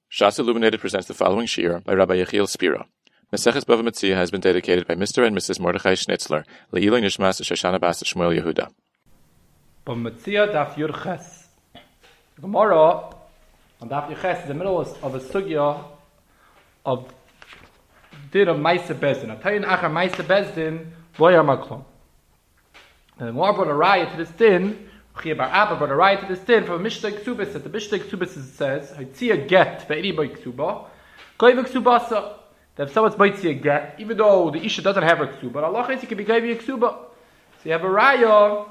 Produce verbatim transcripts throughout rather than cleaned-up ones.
Shas Illuminated presents the following shiur by Rabbi Yechiel Spira. Maseches Bava Metzia has been dedicated by Mister and Missus Mordechai Schnitzler, Le'iloi Nishmas Shoshana Bas Shmuel Yehuda. Bava Metzia Daf Yud Ches. Gemara on Daf Yud Ches is the middle of a sugya of din of Maisa Bezdin. Atayin Achar Maisa Bezdin Loyar Maklum. And the Gemara brought a raya to this din. Chia Bar Abba brought a raya to this din from a Mishnah Ksubis. That the Mishnah Ksubis says, "Haitziya get ve'ini by Ksuba, Koiv Ksubasa." That if someone's Haitziya get, even though the Isha doesn't have her Ksuba, Allah is, you can be Koiv Ksuba. So you have a raya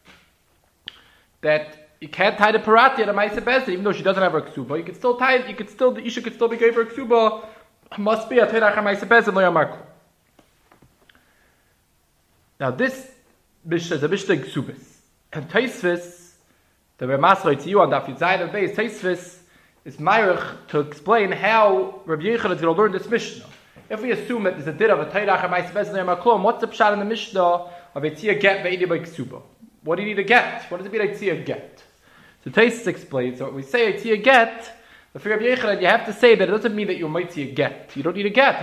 that you can't tie the parati at a Maisa Bezdin, even though she doesn't have her Ksuba. You can still tie it. You can still the Isha could still be Koiv her Ksuba. Must be a Teirach Maisa Bezdin lo yamarku. Now this Mishnah is a Mishnah Ksubis. And Taisvis, the Ramasroi to you on Daf Yud Zayin base, Taisvis is Meirich to explain how Rabbi Yechon is going to learn this Mishnah. If we assume that there's a din of a Teirach Maisa Bezdin lo yamarku, what's the pshat in the Mishnah of a Tzia get ve'ini by Ksuba? What do you need to get? What does it mean a Tzia get? So Taisvis explains, so when we say a Tzia get, but for Rabbi Yechon, you have to say that it doesn't mean that you might see a get. You don't need a get.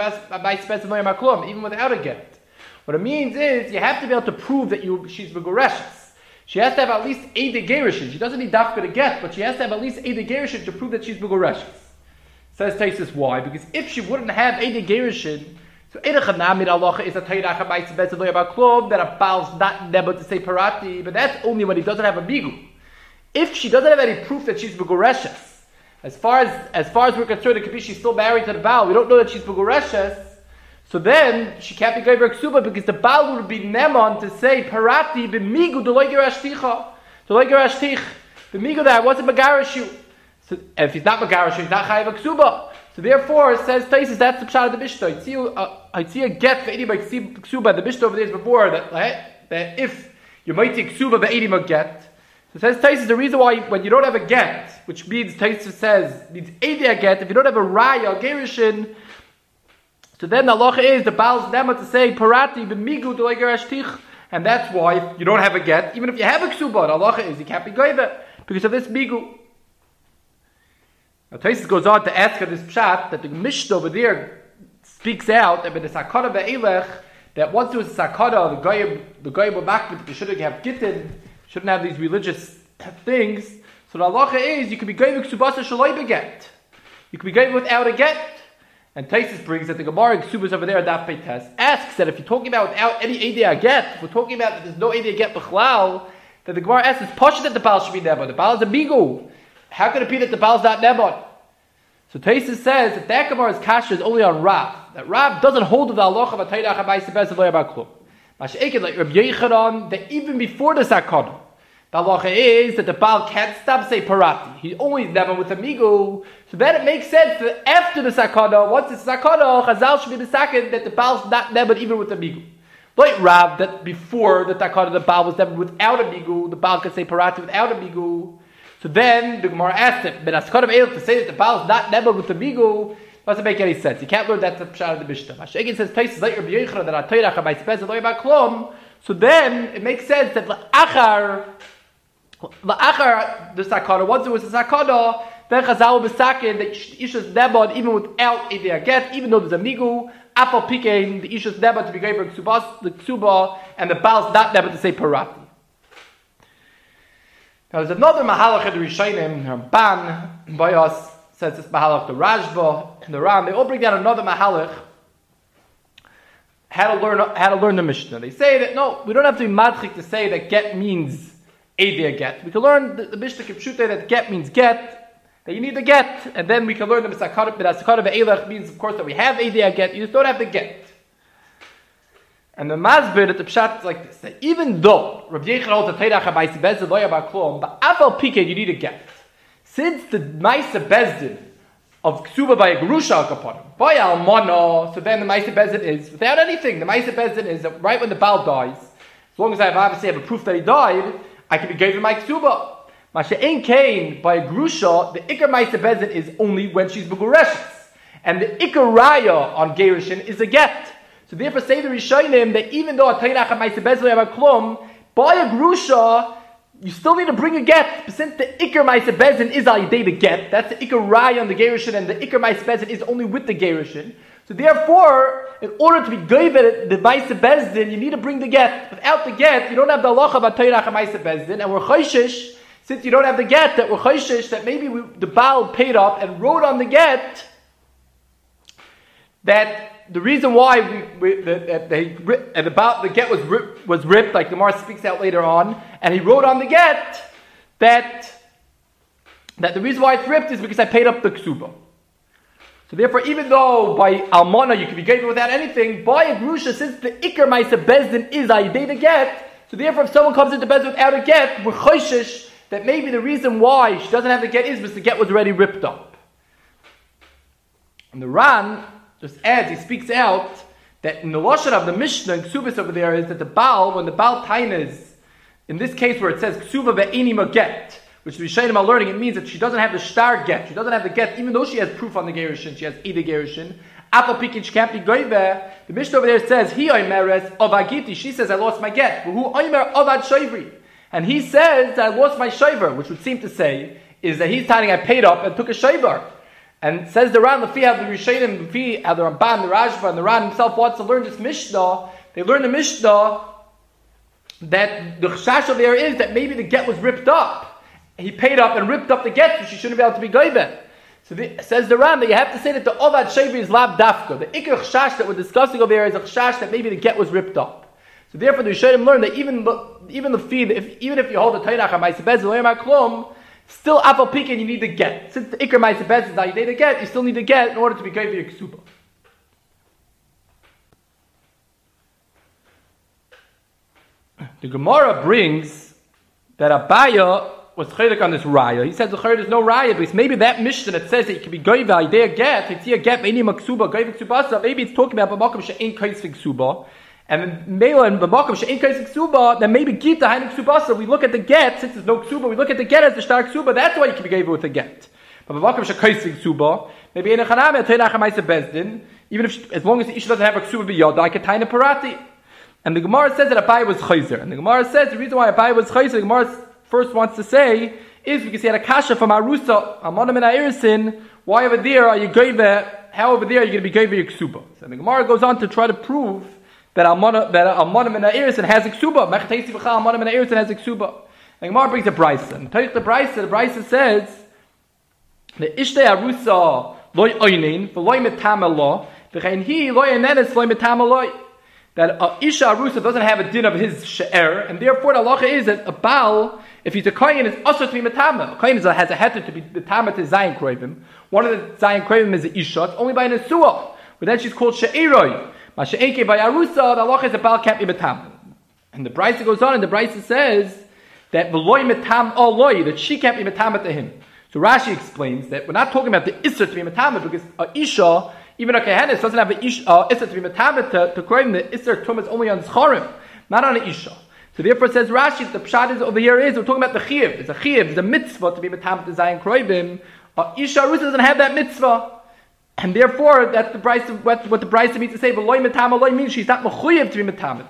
Even without a get. What it means is, you have to be able to prove that you she's Megoreshes. She has to have at least Eidei Gerushin. She doesn't need dafka to get, but she has to have at least Eidei Gerushin to prove that she's Megoreshes. Says Taisus, why? Because if she wouldn't have Eidei Gerushin, so Eidei Chanamid Allah is a Teirach HaMaisa Bezdin lo yamarku, that a Baal's not never to say Parati, but that's only when he doesn't have a Migu. If she doesn't have any proof that she's Megoreshes, As far as as far as we're concerned, it could be she's still married to the Baal. We don't know that she's Megoreshes. So then she can't be Geiver Ksuba because the Baal would be Nemon to say Parati b'migu de loiger ashticha, de loiger ashtich, b'migu that I wasn't Megarishu. So and if he's not Megarishu, he's not Chayav Ksuba. So therefore, it says Taisus, that's the pshat of the Mishnah. I see a get for anybody Ksuba. The Mishnah over there is before that, right? That if you might take Ksuba the eighty get. So it says Taisus, the reason why when you don't have a get, which means Taisus says means Eidei get, if you don't have a raya gerushin, so then the halacha is the Baal's nema to say parati b'migu de loiger ashtich, and that's why if you don't have a get, even if you have a ksuba, the halacha is you can't be goyve because of this migu. Now Taisus goes on to ask of this pshat that the Mishnah over there speaks out that with the sakana ve'elech that once there was a sakana, the goyim the goyim were makbid, they shouldn't have gittin. Shouldn't have these religious things. So the halacha is you can be going with ksubasa shaloi beget. You can be going without a get. And Taisus brings that the Gemara in Ksubas over there at Daf Peites asks that if you're talking about without any Eidei get, if we're talking about that there's no Eidei get b'chlal, that the Gemara asks, it's posh that the Baal should be Nebon. The Baal is a migu. How could it be that the Baal is not Nebon? So Taisus says that that Gemara's kasha is only on Rav. That Rav doesn't hold of the halacha of a Teirach HaMaisa Bezdin lo yamarku. Masha'ekin, like Rabbi Yechanan, that even before the sakana, the halacha is that the Baal can't stop say parati. He only never with a migu. So then it makes sense that after the sakana, once the sakana, Chazal should be the second that the Baal's not never even with a migu. Like Rav, that before the sakana, the Baal was never without a migu. The Baal can say parati without a migu. So then the Gemara asked him, but sakana of to say that the Baal's not never with a migu doesn't make any sense. You can't learn that the pshat of the Mishnah. Masha'ekin says places like Rabbi Yochanan that are Teirach HaMaisa Bezdin lo yamarku. So then it makes sense that la'achar la'achar the sakana, once it was a sakana, then Chazal was sakin that Isha's nebod even without Eidei get, even though there's a migu, apal pikein the Isha's nebod to be given the ksuba, and the Baal's not nebod to say parati. Now there's another mahalach in the Rishonim, Ramban by us. Says this mahalach, the Rashba and the Ram, they all bring down another mahalach. How to learn how to learn the Mishnah. They say that no, we don't have to be madchik to say that get means Eidei get. We can learn the, the Mishnah Kipshute that get means get, that you need the get, and then we can learn the Misakara ve'elech means of course that we have Eidei get. You just don't have the get. And the Masbir that the pshat is like this: that even though Rabbi Yechon holds a Teirach HaMaisa Bezdin lo yamarku, but afal pike you need a get. Since the Maisa Bezdin of Ksuba by a Gerusha Akaponim, by Almana, so then the Maisa Bezdin is, without anything, the Maisa Bezdin is that right when the Baal dies, as long as I have obviously have a proof that he died, I can be given my Ksuba. Masha'ein Kain, by a Gerusha, the Iker Maisa Bezdin is only when she's Megoreshes. And the Iker Raya on Gerushin is a get. So therefore say the Rishonim that even though a Teirach HaMaisa Bezdin lo yamarku, by a Gerusha, you still need to bring a get. But since the Iker Ma'aseh Bezdin is al yedei the get, that's the Iker Raya on the Gerushin, and the Iker Ma'aseh Bezdin is only with the Gerushin. So therefore, in order to be goyver the Ma'aseh Bezdin, you need to bring the get. Without the get, you don't have the halacha about Toirach Ma'aseh Bezdin, and we're choishish, since you don't have the get, that we're choishish, that maybe we, the Baal paid up and wrote on the get that the reason why we, we that they and about the get was rip, was ripped, like the Gemara speaks out later on, and he wrote on the get that that the reason why it's ripped is because I paid up the ksuba. So therefore, even though by almana you can be given without anything, by a grusha, since the Iker Ma'aseh Bezdin is ayidei the get, so therefore if someone comes into Bezdin without a get, we're choishish that maybe the reason why she doesn't have the get is because the get was already ripped up. And the Ran just adds, he speaks out that in the lashon of the Mishnah and Ksubis over there is that the Baal, when the Baal Tainas, in this case where it says Ksuba ve'enim get, which the Rishayim are learning, it means that she doesn't have the star get. She doesn't have the get, even though she has proof on the Gerushin. She has Ida Gerushin. Apple Pikin, she can't be goyve. The Mishnah over there says, He oimeres avagiti. She says, I lost my get. Who oimer avad shayvri. And he says, I lost my shayver, which would seem to say, is that he's telling I paid up and took a shayver. And says the Ran, Lefi, how the Rishayim, Lefi, how the Ramban, the Rashba, and the Ran himself wants to learn this Mishnah. They learn the Mishnah that the chashash over there is that maybe the get was ripped up. He paid up and ripped up the get, so she shouldn't be able to be goyve. So the, says the Ran that you have to say that the Ovad Shayvri is lab dafka. The ikar chashash that we're discussing over there is a chashash that maybe the get was ripped up. So therefore the Rishayim learn that even even the feed, if even if you hold the Tainach Ma'aseh Bezdin Loyam HaKlum, still apple picking you need to get. Since the ikar Ma'aseh Bezdin is how you need to get, you still need to get in order to be goyve your ksuba. The Gemara brings that Abaya was chaylik on this raya. He says the chaylik is no raya because maybe that Mishnah that says that it can be goyve idea get, it's here get any maksuba goyve ksuba. Maybe it's talking about b'makom she'ein kaisvig ksuba, and mele and b'makom she'ein kaisvig ksuba. Then maybe gita hainu ksuba. We look at the get since there's no ksuba. We look at the get as the star ksuba. That's why you can be goyve with the get. But b'makom she'kaisvig ksuba, maybe in a chanam te'nach Ma'aseh Bezdin. Even if she, as long as the isha doesn't have a ksuba b'yada, I can taina parati. And the Gemara says that Abai was chayzer. And the Gemara says the reason why Abai was chayzer, the Gemara first wants to say, is because he had a kasha from Arusa, Amonim and Airisin. Why over there are you goyve? How over there are you going to be goyve your ksuba? So the Gemara goes on to try to prove that Amonim that Amonim and Airisin has a ksuba. Mechatesi v'chal Amonim and Airisin has a ksuba. The Gemara brings a brisa. And take the brisa. The brisa says the ishtei Arusa loy oinin v'loy metam lo v'chein hi loy enenes loy metam lo. That uh, Isha Arusa doesn't have a din of his she'er, and therefore the halacha is that a Baal, if he's a Kohen, is also to be Metama. A Kohen is a, has a heter to be Metama to Zayin Krovim. One of the Zayin Krovim is the Isha, it's only by an Nesua, but then she's called She'eroi. Ma She'enke by Arusa, the halacha is that Baal can't be Metama. And the Brisa goes on, and the Brisa says that V'loi Metam Oloi, that she can't be Metama to him. So Rashi explains that we're not talking about the Isra to be Metama, because a Isha, even a Kehenis doesn't have an Isha, uh, Isra to be Metabit to, to Kroim. The Isra Tum is only on Zcharim, not on an Isha. So therefore it says Rashi, the Pshat is over here is, we're talking about the Chiyuv. It's a Chiyuv, it's a mitzvah to be Metabit to Zayin Kroim. Uh, Isha Arusa doesn't have that mitzvah. And therefore, that's the price of what, what the price means to say, but Loi Metam Loi means she's not Mechuyev to be Metabit.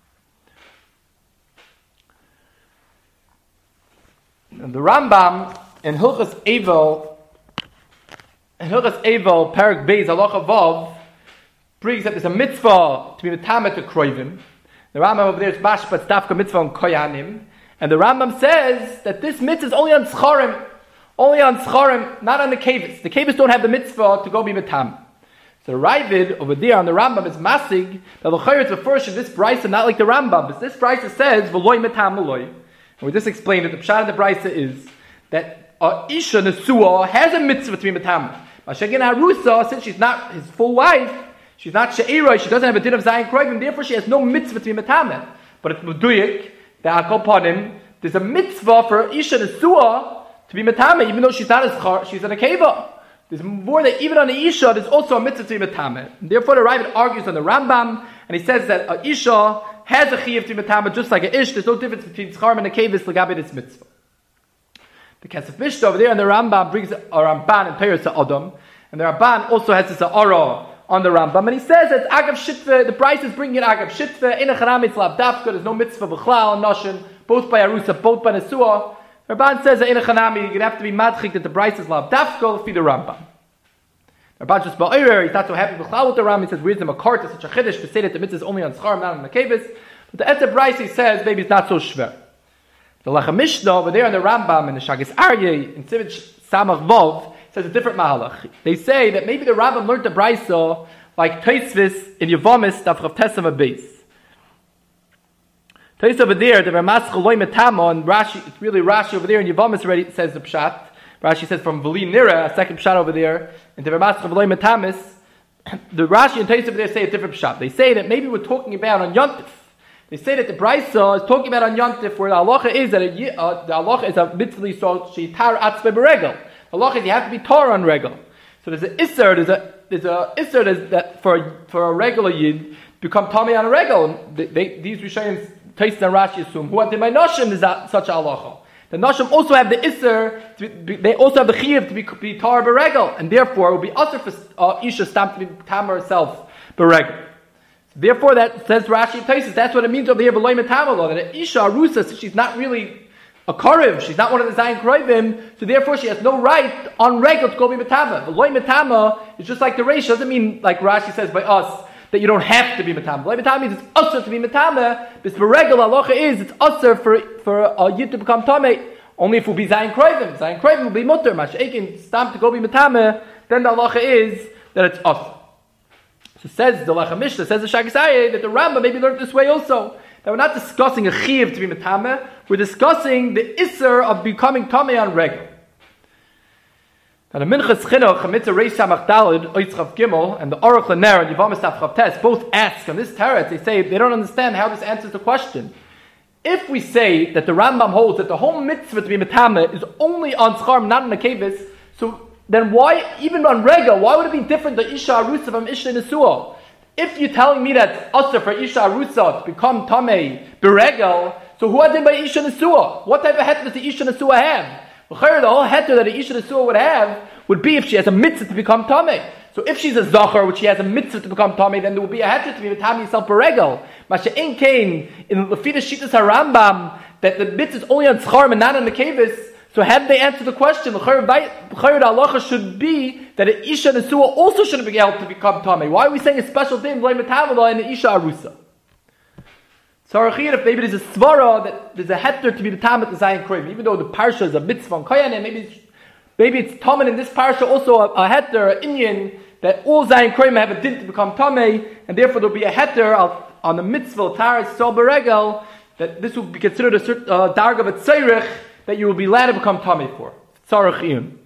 And the Rambam in Hilchas Evel, in Hilchas Evel, Parak Beis, Halacha Vav, brings that there's a mitzvah to be metamet to Kroivim. The Rambam over there is Mashpat Dafka mitzvah on Koyanim. And the Rambam says that this mitzvah is only on Scharim. Only on Scharim, not on the Kavis. The Kavis don't have the mitzvah to go be metam. So the Ravid over there on the Rambam is Masig, that the Chayr is the first of this Brisa, not like the Rambam. But this Brisa says, V'loi metam V'loi. And we just explained that the Pshat of the Brisa is that uh, Isha Nesua has a mitzvah to be metam. Mashagin Arusa, since she's not his full wife, she's not She'eroi, she doesn't have a din of Zayin Kroivim, therefore she has no mitzvah to be metameh. But it's Muduyik, that Akol Panim, there's a mitzvah for Isha Nesua to be metameh, even though she's not a schar, she's an akeva. There's more that even on the Isha, there's also a mitzvah to be metameh. And therefore the Ravid argues on the Rambam, and he says that a Isha has a chiyuv to be metameh just like a Ish, there's no difference between Scharim and a Kevis, Lagabe this mitzvah. The Kesef Mishnah over there in the Rambam brings a Ramban and Peiros Adam, and the Ramban also has this Ara on the Rambam, and he says that Agav Shitve, the price is bringing in Agav Shitve, in a Charam it's Lav Dafka, there's no mitzvah b'chlal, Noshin, both by Arusa, both by Nesua. Rabban says that in a Chanami, you're going to have to be madchik that the Bryce is love. Dafko feed the Rambam. Rabban just ba'orer, he's not so happy with the Rambam. He says, where's the makar to such a chiddush to say that the mitzvah is only on schar, not on the kavis. But the Etzer Bryce, he says, maybe it's not so shver. The Lechem Mishnah over there in the Rambam and the Shagis Aryeh in Sivich Samach Vov says a different mahalach. They say that maybe the Rambam learned the Bryce like Tosfos in Yevomis Daf Chav Tesam Abeis. Tosfos over there, the Ramas Choloi Metamo, and Rashi, it's really Rashi over there in Yevomis already says the Pshat. Rashi says from V'li Nira, a second Pshat over there, and the Ramas Choloi Metamis. The Rashi and Tosfos over there say a different Pshat. They say that maybe we're talking about on Yontif. They say that the Brisa is talking about on Yontif, where the halacha is that a, uh, the halacha is a mitzvah so she tar atzve beregel. The halacha is you have to be tar on regel. So there's an isser, there's a there's a isser there's that for for a regular yid become tummy on a regel. They, they, these Rishayim, Tosfos and Rashi assume who are the Nashim is that such a halacha. The Nashim also have the isser. To be, they also have the chiyuv to be, be tar beregel, and therefore it will be usher for uh, isha stamp to be tam herself beregel. Therefore, that says Rashi Tosfos. That's what it means over here. V'loy metamalo, that an isha arusa, so she's not really a karev. She's not one of the zayin kroivim. So therefore, she has no right on regel to go be metama. V'loy metama is just like the reish. Doesn't mean like Rashi says by us that you don't have to be metama. V'loy metama means it's usher to be metama. But for regel, halacha is it's usher for for a yid to become tamei only if it will be zayin kroivim. Zayin kroivim will be mutter. Masha'ekin stamp to go be metama. Then the halacha is that it's usher. So says the Lechem Mishnah, says the Shagis Aryeh, that the Rambam maybe learned this way also. That we're not discussing a chiv to be metame, we're discussing the isser of becoming tamei on regel. Now the Minchas Chinuch, Chamitzah Reish Samach Daled, Oitz Chav Gimel, and the Aruch LaNer and Yevamis Daf Chav Tes both ask on this teretz. They say they don't understand how this answers the question. If we say that the Rambam holds that the whole mitzvah to be metame is only on schar, not on the kavis, so then why, even on regel, why would it be different than Isha Arusa from Isha Nesua? If you're telling me that Asr for Isha Arusa to become Tamei Beregel, so who had it by Isha Nesua? What type of heter does the Isha Nesua have? The whole heter that the Isha Nesua would have would be if she has a mitzvah to become Tamei. So if she's a Zachar, which she has a mitzvah to become Tamei, then there will be a heter to be Tamei yourself Beregel. Mashe'en Kain, in the Lefida Shitas HaRambam, that the mitzvah is only on Tzchar and not on the Kavis. So had they answered the question, the halacha should be that an Isha Nesua also shouldn't be able to become Tamei. Why are we saying a special thing, V'lei Metavala, and an Isha Arusa? So if maybe there's a svara that there's a heter to be the Tamei to Zayin Kroivim, even though the parsha is a mitzvah on Koyan, and maybe it's, maybe it's Tamei in this parsha also a, a heter, an Inyan, that all Zayin Kroivim have a din to become Tamei, and therefore there will be a heter on the mitzvah, Taras Sol Beregel, that this will be considered a certain uh, darg of a tzairich, that you will be allowed to become tamei for. Tzarech iyun.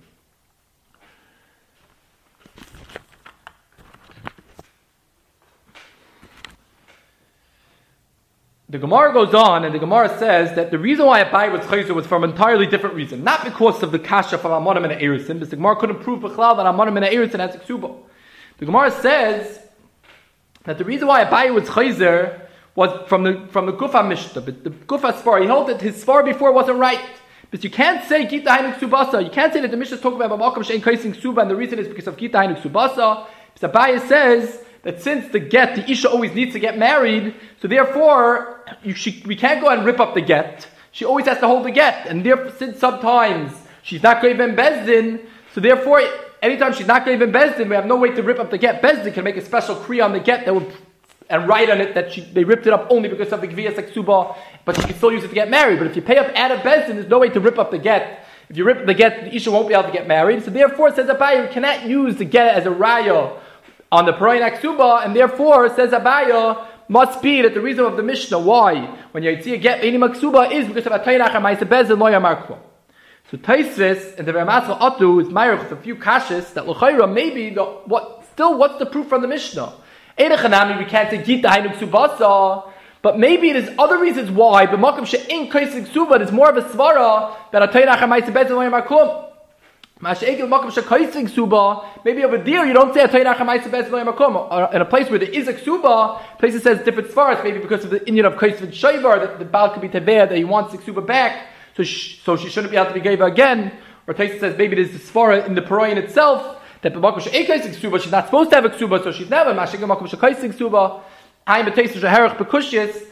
The Gemara goes on, and the Gemara says that the reason why Abai was chayzer was from an entirely different reason. Not because of the kasha from Amonim and Erusin, because the Gemara couldn't prove b'chlal that Amonim and Erusin has a ksuba. The Gemara says that the reason why Abai was chayzer was from the from the Gufa Mishnah. But the Gufa Sfar, he held that his Sfar before wasn't right. Because you can't say Gita Hainuk Subasa. You can't say that the Mishnah is talking about Makom Shein Kaising Suba, and the reason is because of Gita Hainuk Subasa. Because Abaye says that since the get, the Isha always needs to get married, so therefore you, she, we can't go and rip up the get. She always has to hold the get, and therefore, since sometimes she's not going to even Bezdin, so therefore, anytime she's not going to even Bezdin, we have no way to rip up the get. Bezdin can make a special kri on the get that would and write on it that she, they ripped it up only because of the Gviyas Aksuba, but she can still use it to get married. But if you pay up out of Bezdin, there's no way to rip up the get. If you rip up the get, the Isha won't be able to get married. So therefore, it says Abaye, you cannot use the get as a raya on the Parayin Aksuba, and therefore, it says Abaye, must be that the reason of the Mishnah, why, when you see a get Einim Aksuba, is because of Atayinach HaMaisa Bezdin Lo Yamar Klo. So Tosfos and the Ramasal Atu is Meirich with a few kashas that L'chayra, maybe, the, what, still, what's the proof from the Mishnah? Eidachanami, we can't say Gita Hainuk Subasa, but maybe it is other reasons why, but Makom She'in Kaisik Suba, there's more of a svara that Atayinach HaMaisa Bezdin Lo Yamar Klo. Masha'egel Makom She'kaisik Suba, maybe over there you don't say Atayinach HaMaisa Bezdin Lo Yamar Klo. In a place where there is a Ksuba, places says different svaras, maybe because of the Indian of Kaisik Shayvar, that the Baal could be Teveh, that he wants the Ksuba back, so she, so she shouldn't be able to be gave again. Or Taisa says maybe there's the svara in the Parayin itself, that B'makom She'ei Kaisik Suba, she's not supposed to have a Ksuba, so she's never Masha'egel Makom She'kaisik Suba. I'm a Taisa Sheherach B'Kushis,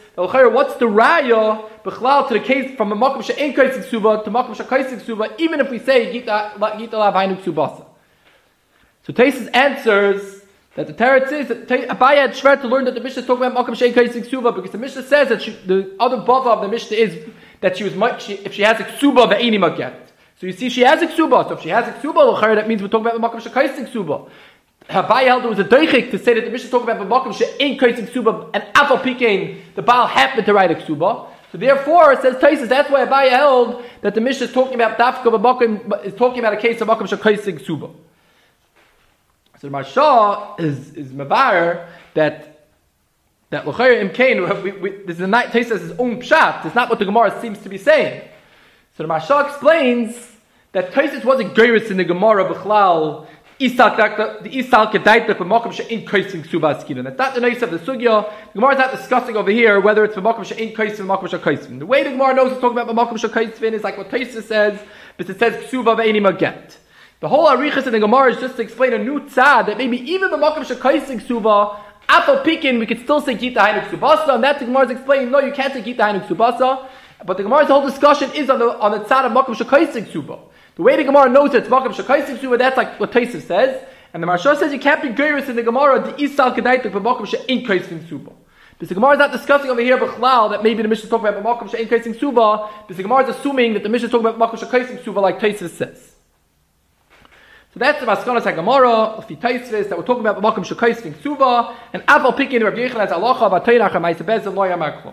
what's the raya b'chlal to the case from a makom she'en kaisik suba to makom she'kaisik suba, even if we say gita gita lav hainu ksubasa. So Taisus answers that the Teretz is that Abaye had shver to learn that the Mishnah is talking about makom she'en kaisik suba because the Mishnah says that she, the other bava of the Mishnah is that she was much, she, if she has a ksuba ve'eni maget. So you see, she has a ksuba. So if she has a ksuba, that means we're talking about the makom she'kaisik suba. Abaye held there was a doichik to say that the Mishnah is talking about the makom she'en kaisik suba, and afal pikein the Baal happened to write a ksuba. So therefore, it says Taisus, that's why Abaye held that the Mishnah is talking about dafka b'makom, is talking about a case of makom she'kaisik suba. So the Marsha is is mevar that that l'chayr imkain. We, we, this is a night Taisus his own pshat. It's not what the Gemara seems to be saying. So the Marsha explains that Taisus wasn't geiris in the Gemara b'chlal. The Isal Kedaita for Makom She'in Kaising Subas Kidan. That's not the nice of the Sugya. The Gemara is not discussing over here whether it's for Makom She'in Kaising or Makom She'kaising. The way the Gemara knows it's talking about Makom She'kaising is like what Taisa says, but it says Ksuba Ve'eni Maget. The whole Arichas in the Gemara is just to explain a new tzad that maybe even the Makom She'kaising Suba, Afal Pikin, we could still say Gita Hainuk Subasa, and that's the Gemara is explaining, no, you can't say Gita Hainuk Subasa. But the Gemara's whole discussion is on the on the tzad of Makom She'kaising Suba. The way the Gemara knows it's Makom She'kaisik Suba, that's like what Taisif says. And the Marsha says you can't be geiris in the Gemara, the Isal Kedaitik for Makom She'in Kaisik Suba. Because the Gemara is not discussing over here b'chlal that maybe the Mishnah is talking about Makom She'in Kaisik Suba, because the Gemara is assuming that the Mishnah is talking about Makom She'kaisik Suba like Taisif says. So that's the Maskanas HaGemara, of the Taisvis, that we're talking about Makom She'kaisik Suba, and Afal Pikin Rav Yechon as Alacha, V'Teirach HaMaisa Bezin Lo Yamaklo.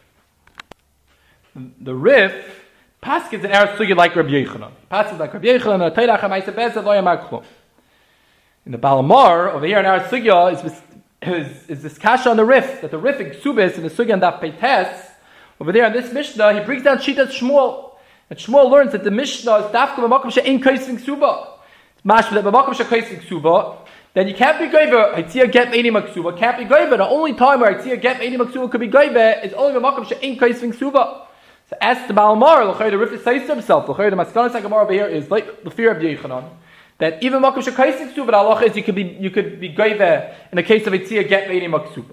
The Rif, Paskins in Eretz Sugya like Rabbi Yechanan. Paskins like Rabbi Yechanan, and Teirach HaMaisa Bezin Lo Yamaklo. In the Balamar, over here in Eretz Sugya, is, is, is this kasha on the Rif, that the Rif in Ksubis, in the Sugya and Daf Peites, over there in this Mishnah, he brings down Shitas Shmuel. And Shmuel learns that the Mishnah is Dafka B'makom She'in Kaising Suba. It's mashma that B'makom She'kaising Suba, then you can't be Goiver, Hitzia Get Meini Maksuba, can't be Goiver. The only time where Hitzia Get Meini Maksuba could be Goiver is only B'makom She'in Kaising Suba. So ask the Balamar, the Rif says to himself, the Maskanas HaGemara over here is like the fear of Yechanan, that even Makom She'kaisik Suba, the halacha is you could be you could be goive in the case of Itzia Get Meini Maksuba.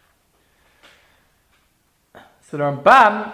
So the Rambam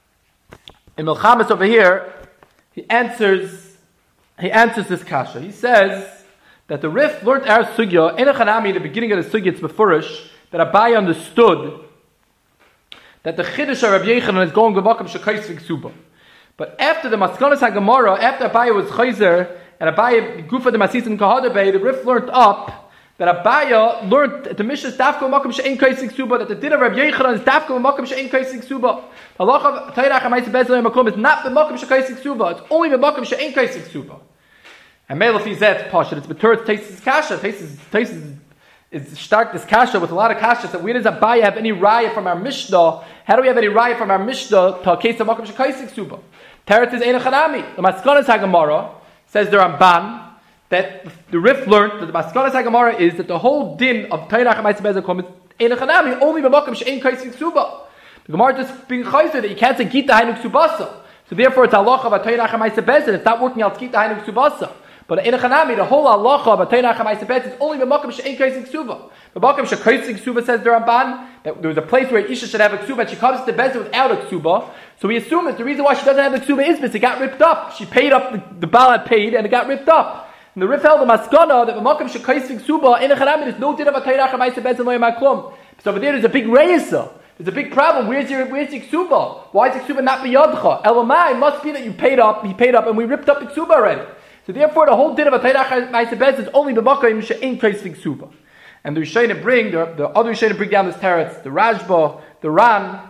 in Milchamas over here, he answers he answers this kasha. He says that the Rif learned our sugya in a chanami, the beginning of the sugya, it's befurish, that Abaye understood that the Chiddush of Rabbi Yechanan is going to Makom She'kaisik Suba. But after the Maskanas HaGemara, after Abaye was Chayzer, and Abaye Gufa the Masis and Kahadabay, the Rif learned up that Abaye learned that the Mishnah is Dafka Makom She'in Kaisik Suba, that the din of Rabbi Yechanan is Dafka Makom She'in Kaisik Suba. The halacha of Teirach HaMaisa Bezin Lo Yamaklo is not the Makom She'kaisik Suba, it's only the Makom She'in Kaisik Suba. And Melef Yizet Pasha, it's Betur Taisis Kasha, Taisis Taisis is start this kasha with a lot of kashas. That where does Abaye have any raya from our Mishnah? How do we have any raya from our Mishnah to a case of Makom She'kaisik Suba? Teretz is Ein Chanami. The Maskanas HaGemara says the Ramban that the Rif learned that the Maskanas HaGemara is that the whole din of Teirach HaMaisa Bezin Kom is Ein Chanami only b'Makom She'in Kaisik Suba. The Gemara just being chayzer that you can't say Gita Hainuk Subasa. So therefore it's halacha of Teirach HaMaisa Bezin. It's not working out Gita Hainuk Subasa. But in a chanami, the whole halacha of Teirach HaMaisa Bezin is only b'makom she'in kaisik suba. B'makom she'kaisik suba, says the Ramban, that there was a place where Isha should have a ksuba, and she comes to Bezin without a ksuba. So we assume that the reason why she doesn't have the ksuba is because it got ripped up. She paid up, the, the Baal had paid, and it got ripped up. And the Rif held the maskana that b'makom she'kaisik suba, in a chanami, there's no din of a Teirach HaMaisa Bezin lo yamaklam. So over there, there's a big reisa. There's a big problem. Where's your where's your ksuba? Why is the ksuba not b'yadcha? Elamai must be that you paid up, he paid up, and we ripped up the ksuba already. So therefore, the whole din of a Teirach HaMaisa Bezin is only b'makom she'in kaisik suba. And the Rishonim bring the, the other Rishonim bring down this teretz, the Rashba, the Ran,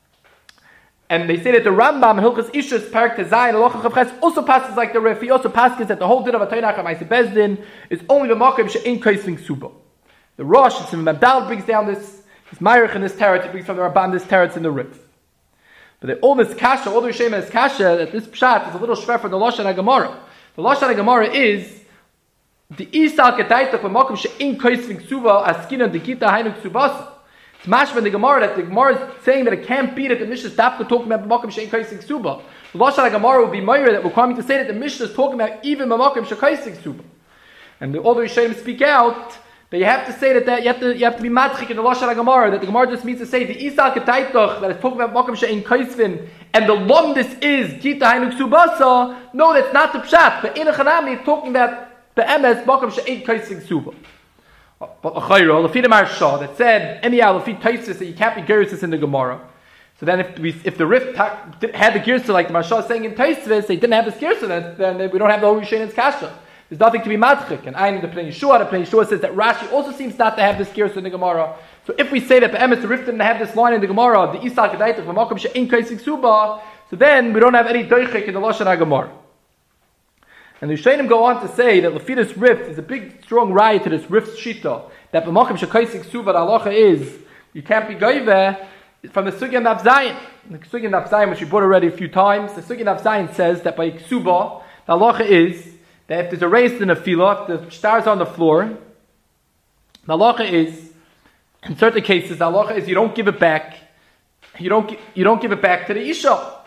and they say that the Rambam Hilchas Ishus Parak Tezayin Halacha Chav Ches also passes like the Rif. He also passes that the whole din of a Teirach HaMaisa Bezin is only b'makom she'in kaisik suba. The Rosh Mabdal brings down this. His Meirich in this teretz, it brings from the Ramban this teretz in the Rif. But they, all this kasha, all the Rishonim is kasha, that this pshat is a little shver from the Lashon HaGemara. The Lashon HaGemara is the Isal Ketaitok b'makom she'in kaisik suba askinan dekita hainuk subasa. It's mashma in the Gemara that the Gemara is saying that it can't be that the Mishnah is talking about b'makom she'in kaisik suba. The Lashon HaGemara would be Meir that will come to say that the Mishnah is talking about even b'makom she'kaisik suba. And the, all the Rishonim speak out that you have to say that, that you have to you have to be matchik in the Lashon HaGemara, that the Gemara just means to say the Isal Ketaitoch, that it's talking about Makom She'ein Kaisvin, and the Lomdis is Gita Hainu Ksubasa. No, that's not the Pshat. But in a Chanami, it's talking about the M S Makom She'ein Kaisvin Ksuba. But L'chayro, L'fi the Maharsha, that said, anyhow, L'fi Taisis, that you can't be Gersis in the Gemara. So then if we, if the Rif ta- had the Gersa, like the Maharsha is saying in Taisvis, they didn't have this Gersa, then, then we don't have the whole Rishon and Kasha. There's nothing to be madchik. And I the Pnei Yeshua, the Pnei Yeshua says that Rashi also seems not to have this Gersa in the Gemara. So if we say that the Emes, the Rif didn't have this line in the Gemara, the Isal Kedaitach, V'makom She'ein Kaisik Suba, so then we don't have any Doichik in the Lashon HaGemara. And the Rishonim go on to say that Lefidus Rif is a big, strong riot to this Rif's Shita, that B'makom She'kaisik Suba, the halacha is, you can't be goyve from the Sugya Nav Zayin. The Sugya Nav Zayin, which we brought already a few times, the Sugya Nav Zayin says that by Ksuba, the halacha is that if there's a race in a fila, if the stars on the floor, the halacha is, in certain cases, the halacha is you don't give it back. You don't you don't give it back to the isha.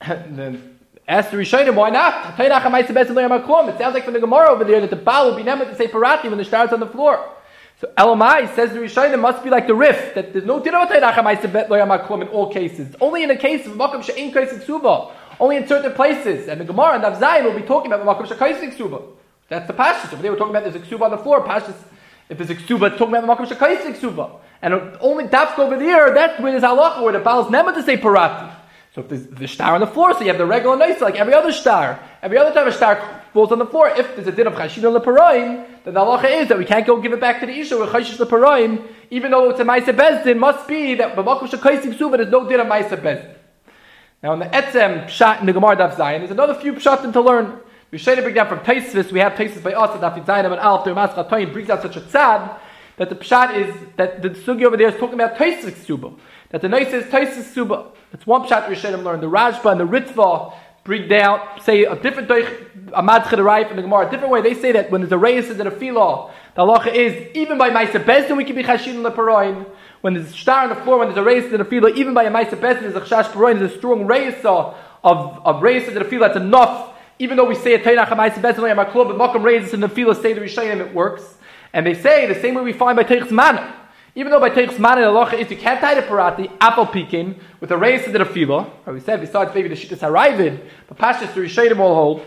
Ask the Rishonim, why not? It sounds like from the Gemara over there that the Baal will be never to say parati when the stars on the floor. So Elamai says the Rishonim must be like the Rif, that there's no dinner in all cases. Only in the case of Makom She'ein Kaisik Suba. Only in certain places. And the Gemara and Daf Zayin will be talking about Makom She'kaisik Suba. That's the Pashtus. Over there we're talking about there's a Ksuba on the floor. Pashtus, if there's a Ksuba, it's talking about Makom She'kaisik Suba. And only Dafka over there, that's where there's halacha, where the Baal is never to say parati. So if there's the star on the floor, so you have the regular nice, like every other star. Every other time a star falls on the floor, if there's a din of Chashin Le'Paraim, then the halacha is that we can't go give it back to the Isha with Chashish Le'Paraim, even though it's a Maisa Bezdin, must be that B'makom She'kaisik Suba, there's no din of Maisa Bezdin. Now in the Etzem Pshat in the Gemara Daf Zayin, there's another few Pshatim to learn. We should bring down from Taisvis, we have Taisvis by us, Daf Zayin and Alf, the Mas Chatoyin brings out such a tzad, that the Pshat is, that the Sugi over there is talking about Taisvis Suba. That the Nice is Taisvis Suba. That's one Pshat we should learn. The Rajba and the Ritva bring down, say a different a Madchid Arayif in the Gemara, a different way. They say that when there's a Reis and a Filah, the halacha is, even by Maisa Bezdin we can be Chashin Le'Paraim. When there's a star on the floor, when there's a Reis and a Filah, even by a Maisa Bezdin, there's a Chash Paraim, there's a strong Reis of, of Reis and a Filah, that's enough. Even though we say a Tainach Maisa Bezdin, like my club, but Makam Reis and the Filah say the Rishayim, it works. And they say the same way we find by Teich's Mana. Even though by Teich's Mana the halacha is you can't tie the parati, apple pekin, with a race to the fila. Or we said besides maybe the shittas haravid, but Pashas the Rishayim all hold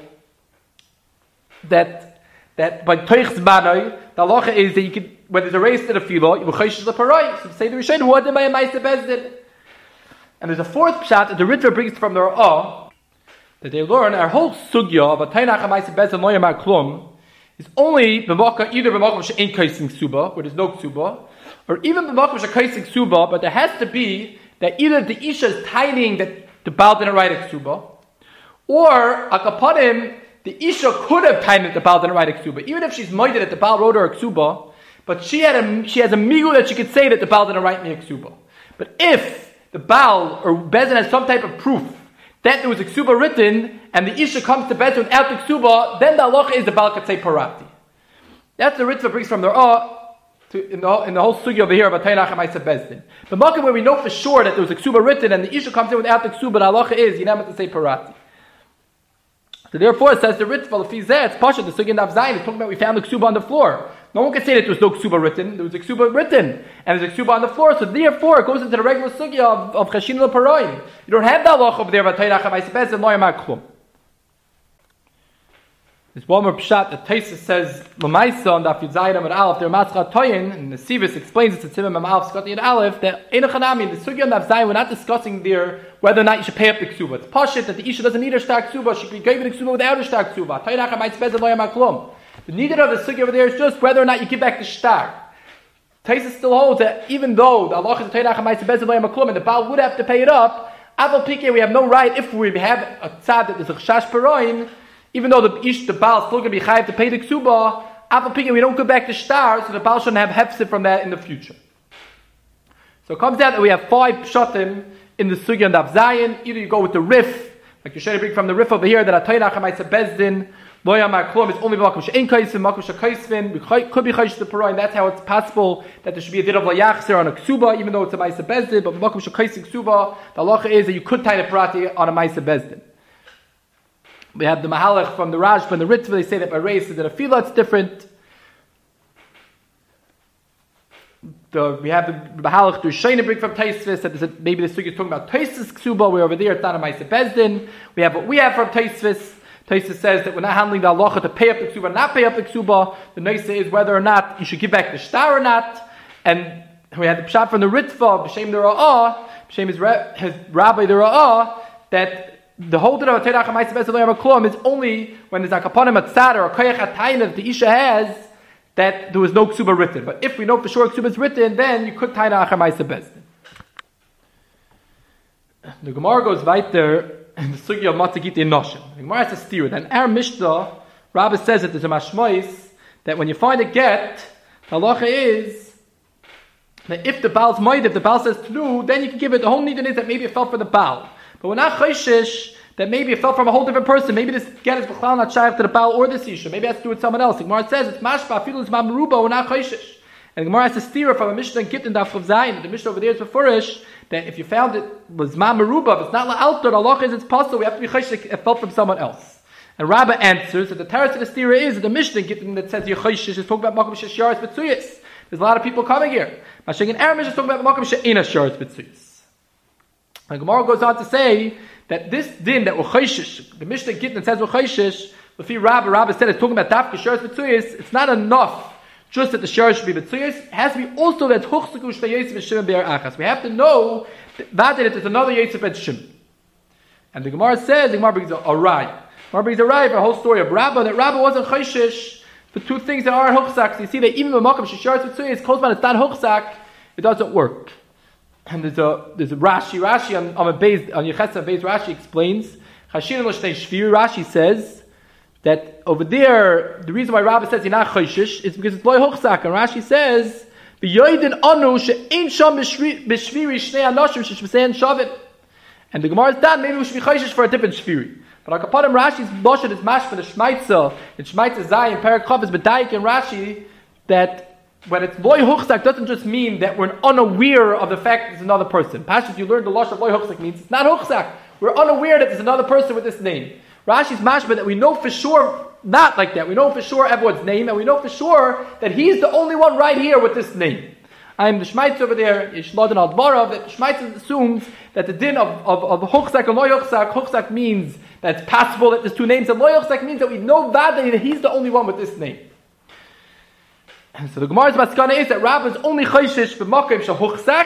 that that by Teich's Mana the halacha is that you can when there's a race to the fila, you will chayshish the parai. So say the Rishayim who had them by a ma'aser bezdin. And there's a fourth pshat that the Ritva brings from the Ra'ah that they learn our whole sugya of a tainach a ma'aser bezdin lo yamar klum. It's only b'maka, either b'makom she'ein kaising suba, where there's no ksuba, or even b'makom she'kaising suba, but there has to be that either the isha is tiding that the Baal didn't write a ksuba, or akapanim, the isha could have tied that the Baal didn't write a ksuba, even if she's moided that the Baal wrote her a ksuba, but she had a she has a migu that she could say that the Baal didn't write me a ksuba. But if the Baal or Bezin has some type of proof that there was a ksuba written, and the isha comes to Bezin without the ksuba, then the halacha is the Baal could say parati. That's the Ritva brings from the Ra'ah to in the in the whole sugi over here about Tainach Ma'aser Bezdin. The Makkah where we know for sure that there was a ksuba written, and the isha comes in without the ksuba, the halacha is you never have to say parati. So therefore, it says the Ritva, if he's there, it's Pasha, the sugi in Daf Zayin, it's talking about we found the ksuba on the floor. No one can say that there was no ksuba written. There was a ksuba written, and there's a ksuba on the floor. So therefore, it goes into the regular sugya of of Chashin L'Paraim. You don't have that halacha over there about Tainach Ma'aser Bezdin, lo yamar klum. There's one more pshat that Taisus says L'maisa on Daf Zayin and Aleph. There Matzcha Toyin, and the Sivis explains it to Tzimim and Aleph Scotty and Aleph that in a Chanami in the sugya on Daf Zayin we're not discussing there whether or not you should pay up the ksuba. It's pashit that the isha doesn't need a star ksuba; she can give the ksuba without a star ksuba. Tainach Ma'aser Bezdin lo yamar klum. The needed of the sugya over there is just whether or not you give back the star. Taisus still holds that even though the Allah is Tainach Ma'aser Bezdin lo yamar klum and the Baal would have to pay it up, Aval Pike we have no right if we have a tzad that is a chash paroin. Even though the ish, the Baal is still going to be chayav to pay the ksuba, Aval Pike we don't go back to star, so the Baal shouldn't have hefsed from that in the future. So it comes out that we have five pshatim in the sugya and Daf Zayin. Either you go with the Rif, like you should bring from the Rif over here that Tainach Ma'aser Bezdin lo yamar klum is only b'makom she'ein kaisvin, makom she'kaisvin. We could be chayish the paroi, and that's how it's possible that there should be a din of layachzer on a ksuba, even though it's a ma'aser bezdin. But b'makom she'kaisvin ksuba, the halacha is that you could tie the parati on a ma'aser bezdin. We have the Mahalach from the Rajba and the Ritva. They say that by race is that a fila it's different. the, we have the Bahalach through Shayna bring from Taisvis, that maybe the Sugi is talking about Taisvis Ksuba, we're over there, it's not a Maisa Bezdin. We have what we have from Taisvis. Taisvis says that we're not handling the halacha to pay up the Ksuba, not pay up the Ksuba. The Naisa is whether or not you should give back the shtar or not. And we had the Pshat from the Ritva, B'Shem the Ra'ah, B'Shem his, his Rabbi the Ra'ah, that the whole din of Teirach HaMaisa Bezdin Klum is only when there's a kaponim at tzad or a koyach atayna that the Isha has, that there was no ksuba written. But if we know for sure ksuba is written, then you could taina achar ma'aser bezdin. The Gemara goes weiter in the sugi of matzah gitei noshim. The Gemara has a steer. Then our Mishnah, Rabbi says that there's a mashmois that when you find a get, the halacha is that if the Baal's moed, if the Baal says tlu, then you can give it. The whole need is that maybe it fell for the Baal, but we're not chayshish that maybe it fell from a whole different person. Maybe this get is b'chlal not shaykh to the Baal or the Isha. Maybe it has to do with someone else. The Gemara says it's mashba afilu is ma'meruba or not chayshish. And the Gemara has a steer from a Mishnah and Gittin Daf Chav Zayin. The Mishnah over there is beforish that if you found it was ma'meruba, if it's not la'alter, Allah is it's possible. We have to be chayshish. It fell from someone else. And Rabbah answers that the teretz of the steer is that the Mishnah Gittin that says chayshish is talking about makom shesharis b'tzuyis. There's a lot of people coming here. Mashing and Aram is talking about makom she'ena sharis b'tzuyis. And Gemara goes on to say that this din that we're chayshish, the Mishnah Gittin says we're chayshish, Lefi Rabbah, Rabbah said it's talking about dafka sharis b'tzuyis. It's not enough just that the sharis should be b'tzuyis. It has to be also that huchzaku shnei Yosef and Shimon be'er achas. We have to know that it's another Yosef and Shimon. And the Gemara says, the Gemara brings a, a rai. Gemara brings a rai for a whole story of Rabbah, that Rabbah wasn't chayshish for two things that are huchzak. So you see that even when makom sharis b'tzuyis, close by it's not huchzak, it doesn't work. And there's a there's a Rashi Rashi on on a base on Yechesa base Rashi explains Chashin l'shnei shviri. Rashi says that over there the reason why Rabbah says you're not chayshish is because it's loy hochzak, and Rashi says b'yoydin anu she'ein sham b'shviri shnei anoshim sheshmesein shavit. And the Gemara is done. Maybe we should be chayshish for a different shviri. But Akapadim Rashi's lashon is mashma the shmaitza and shmaitza zayin Perek Chav is b'dayik and Rashi that when it's loy huchzak doesn't just mean that we're unaware of the fact that it's another person. Pashas, you learned the lashon of loy huchzak means it's not huchzak. We're unaware that there's another person with this name. Rashi's mashma that we know for sure not like that. We know for sure everyone's name, and we know for sure that he's the only one right here with this name. I'm the Shmaitz over there, Yishladan al Dvarav, that Shmaitz assumes that the din of, of, of huchzak and loy huchzak, huchzak means that it's possible that there's two names, and loy huchzak means that we know that he's the only one with this name. And so the Gemara's maskana is that Rabbah is only chayshish b'makom shehuchzak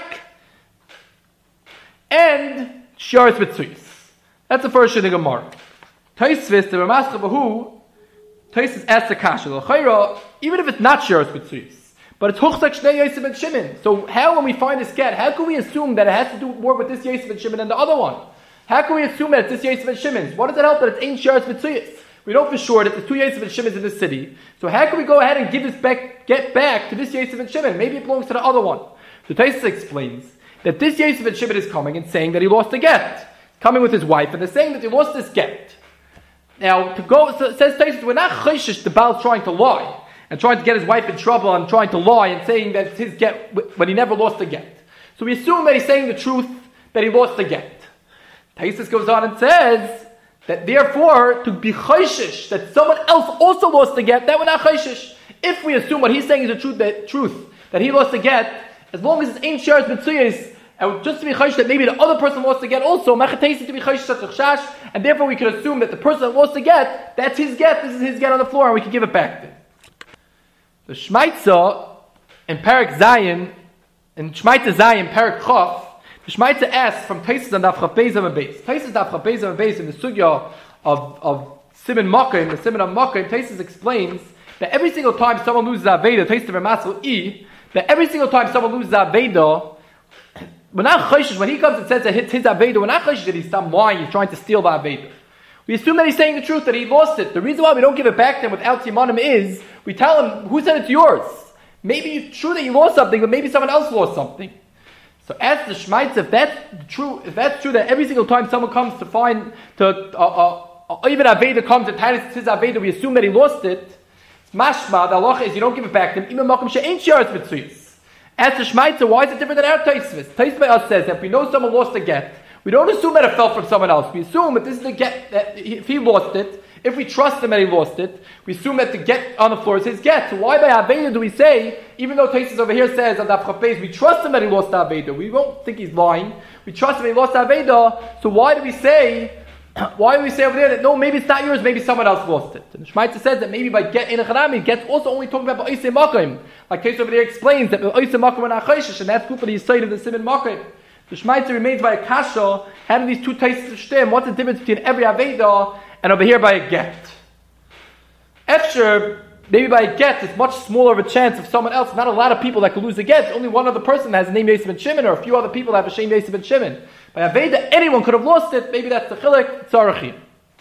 and sharis b'tzuyis. That's the first in the Gemara. Taisvis, the Ramaschah Bahu, Taisvis asks the kasha, l'chayra, even if it's not sharis b'tzuyis, but it's huchzak shnei Yosef and Shimon. So how, when we find this get, how can we assume that it has to do more with this Yosef and Shimon than the other one? How can we assume that it's this Yosef and Shimon's? What does it help that it's ain't sharis b'tzuyis? We know for sure that there's two Yosef and Shimons in this city. So how can we go ahead and give this back, get back to this Yosef and Shimon? Maybe it belongs to the other one. So Taisvis explains that this Yosef and Shimon is coming and saying that he lost the get, coming with his wife, and they're saying that he lost this get. Now, to go, so, says Taisvis, we're not chayshish the Baal trying to lie and trying to get his wife in trouble and trying to lie and saying that it's his get when he never lost the get. So we assume that he's saying the truth that he lost the get. Taisvis goes on and says that therefore, to be chayshish, that someone else also lost the get, that we're not chayshish. If we assume what he's saying is the truth, that, truth, that he lost the get, as long as it's ain't sharis b'tzuyis, and just to be chayshish that maybe the other person lost the get also, machatesi to be chayshish shash, and therefore we could assume that the person that lost the get, that's his get, this is his get on the floor, and we can give it back to him. The Shmaitza in Perek Zayin, in Shmaitza Zayin, Perek Chav, the Shmaitza asks from Taisus and Daf Chav Beis and Beis. Taisus Daf Chav Beis and Beis in the sugya of of Siman Makkah, the Siman of Makkah, Taisus explains that every single time someone loses Aveda, Taisus of Ramasel E, that every single time someone loses Aveda, we're not chayshish when he comes and says that it's his Aveda. We're not chayshish that he's some lying, he's trying to steal the Aveda. We assume that he's saying the truth, that he lost it. The reason why we don't give it back to him without Timanim is we tell him, who said it's yours? Maybe it's true that you lost something, but maybe someone else lost something. So as the Shmaitz, if that's true, if that's true that every single time someone comes to find, to uh, uh, even Aveda comes and Titus his Aveda, we assume that he lost it. Mashma, the halacha is you don't give it back to him. Even makom she'ein sharis b'tzuyis. As the Shmaitz, why is it different than our Taisvis? Taisvis says that if we know someone lost a get, we don't assume that it fell from someone else. We assume that this is the get, that if he lost it, If we trust him that he lost it, we assume that the get on the floor is his get. So why by Aveda do we say, even though Taisus over here says on Daf Chafez, we trust him that he lost the Aveda. We won't think he's lying. We trust him that he lost the Aveda. So why do we say, why do we say over there that no, maybe it's not yours, maybe someone else lost it? And the Shmaitza says that maybe by get in a Chanami, get's also only talking about Ba'isei Makim. Like Taisus over there explains that Ba'isei Makim and Achoshish, and that's good for the side of the Siman Makim. The Shmaitza remains by a kasha, having these two Taisus of Shtem. What's the difference between every Aveda and over here by a get? Efsher, maybe by a get, it's much smaller of a chance of someone else. Not a lot of people that could lose a get. Only one other person has a name Yosef ben Shimon, or a few other people that have a name Yosef ben Shimon. By Aveda, anyone could have lost it. Maybe that's the chilek tzarachim.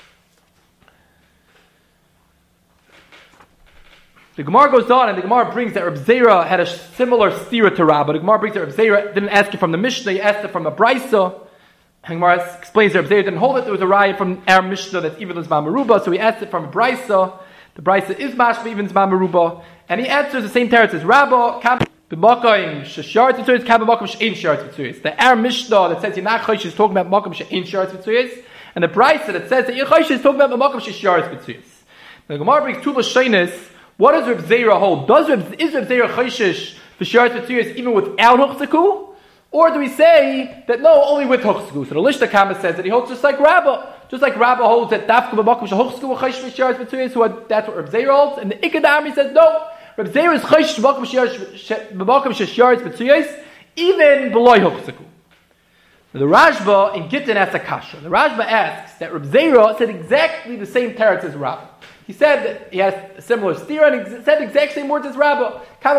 The Gemara goes on, and the Gemara brings that Reb Zera had a similar stira to Rabbah. The Gemara brings that Reb Zera didn't ask it from the Mishnah, he asked it from the Brisa. The Gemara explains that Reb Zera didn't hold it. There was a riot from our Mishnah that's even as Mameruba, so he asked it from a Brisa. The Brisa is mashma even as Mameruba, and he answers the same teretz as Rabbah. The Makom shesharetz v'tzuyis, kam b'makom she'ein sharetz v'tzuyis. The our Mishnah that says you're not chosh is talking about makom she'ein sharetz v'tzuyis, and the Brisa that says that you're chosh is talking about makom she'sharetz v'tzuyis. The Gemara brings two lashonos. What does Reb Zera hold? Does Reb, is Reb Zera choshesh v'sharetz v'tzuyis even without huchzaku? Or do we say that no, only with huchzaku? So the Lishta Kama says that he holds just like Rabbah. Just like Rabbah holds that dafka b'makom she'huchzaku v'choshesh v'sharetz v'tzuyis, so that's what Reb Zera holds. And the Ikadami says no, Reb Zera is choshesh b'makom she'sharetz v'tzuyis, even below huchzaku. The Rashba in Gittin asks a kasha. The Rashba asks that Reb Zera said exactly the same teretz as Rabbah. He said that he has a similar stira, and he said the exact same words as Rabbah.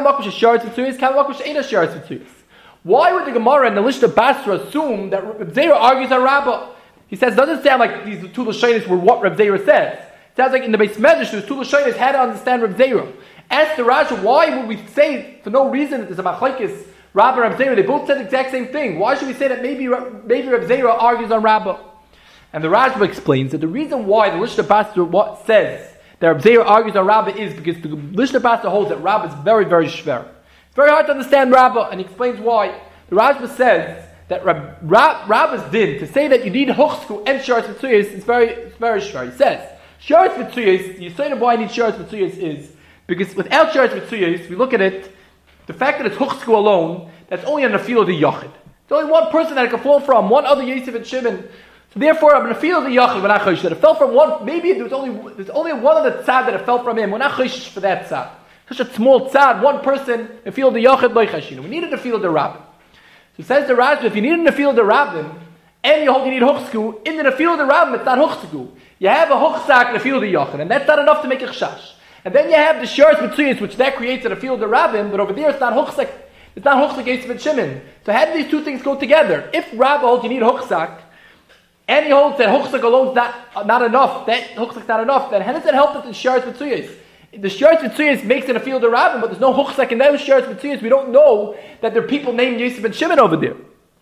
Why would the Gemara and the Lishta Basra assume that Reb Zera argues on Rabbah? He says it doesn't sound like these two Lashonos were what Reb Zera says. It sounds like in the Beis Medrash, those two Lashonos had to understand Reb Zera. Ask the Rashi, why would we say for no reason that there's a machlekes Rabbah and Reb Zera? They both said the exact same thing. Why should we say that maybe maybe Reb Zera argues on Rabbah? And the Rashba explains that the reason why the Lishta Basra says that Reb Zera argues on Rabbah is because the Lishna Basra holds that Rabbah is very, very shver. It's very hard to understand Rabbah, and he explains why. The Rashba says that Rab, Rab, Rabbah's din, to say that you need Huchsku and Sharetz V'tzuyis, is very, it's very shver. He says, Sharetz V'tzuyis, the say of why I need Sharetz V'tzuyis is, because without Sharetz V'tzuyis, we look at it, the fact that it's Huchsku alone, that's only on the field of the Yachid. There's only one person that it can fall from, one other Yosef and Shimon. So therefore, I'm going to feel the yachid when I chosh that it fell from one. Maybe there was only there's only one of the tzad that it fell from him. We're not chosh for that tzad. Such a small tzad, one person, and feel the yachid by chashinu. We needed to feel the rabbin. So it says the Rashba, if you needed to feel the rabbin, and you hold you need huchsku, in the feel of the rabbin, it's not huchsku. You have a huchsak in the feel of the yachid, and that's not enough to make a chash. And then you have the sharetz mitzuyis, which that creates in the feel of the rabbin, but over there it's not huchsak. It's not huchsak Yosef ben Shimon. So how do these two things go together? If Rabbah holds you need huchsak, and he holds that Huchsak alone is not, not enough, that Huchsak not enough, then how does that help that the Sharetz Mitzuyis? The Sharetz Mitzuyis makes it a field of Rabbin, but there's no Huchsak in those Sharetz Mitzuyis. We don't know that there are people named Yosef and Shimon over there.